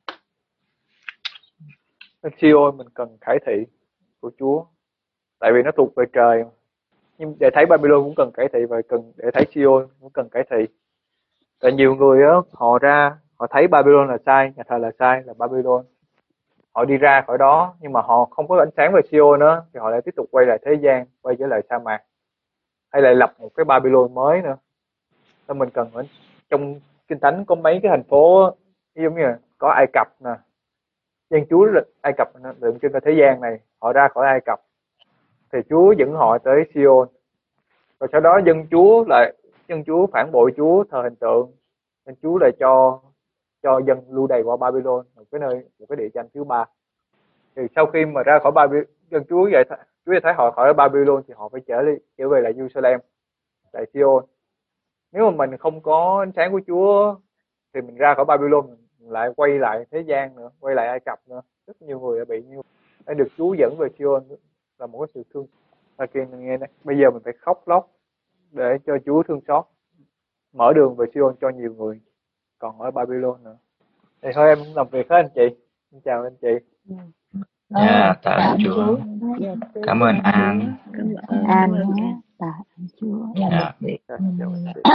Si-on mình cần khải thị của Chúa, tại vì nó thuộc về trời. Nhưng để thấy Babylon cũng cần cải thị, và để thấy Si-on cũng cần cải thị. Tại nhiều người á, họ thấy Babylon là sai, nhà thờ là sai, là Babylon. Họ đi ra khỏi đó, nhưng mà họ không có ánh sáng về Si-on nữa, thì họ lại tiếp tục quay lại thế gian, quay trở lại sa mạc, hay lại lập một cái Babylon mới nữa. Nên mình cần trong Kinh Thánh có mấy cái thành phố giống như là có Ai Cập nè, dân Chúa Ai Cập tượng trưng cho thế gian này, họ ra khỏi Ai Cập thì Chúa dẫn họ tới Si-on, rồi sau đó dân Chúa phản bội Chúa, thờ hình tượng, nên Chúa lại cho dân lưu đày qua Babylon, một cái địa danh thứ ba. Thì sau khi mà ra khỏi Babylon, dân Chúa thấy họ khỏi Babylon thì họ phải trở về lại Jerusalem, lại Si-on. Nếu mà mình không có ánh sáng của Chúa thì mình ra khỏi Babylon, mình lại quay lại thế gian nữa, quay lại Ai Cập nữa. Rất nhiều người đã bị như vậy. Được Chúa dẫn về Si-on là một cái sự thương. Và kia mình nghe này, bây giờ mình phải khóc lóc để cho Chúa thương xót, mở đường về Si-on cho nhiều người còn ở Babylon nữa. Thì thôi em làm việc với anh chị. Em chào anh chị. Dạ, tạ ơn Cảm Chúa. Chúa. Cảm ơn An. Cảm ơn An An. nhé, tạ ơn Chúa. Làm Dạ. việc. Rồi, chào anh chị.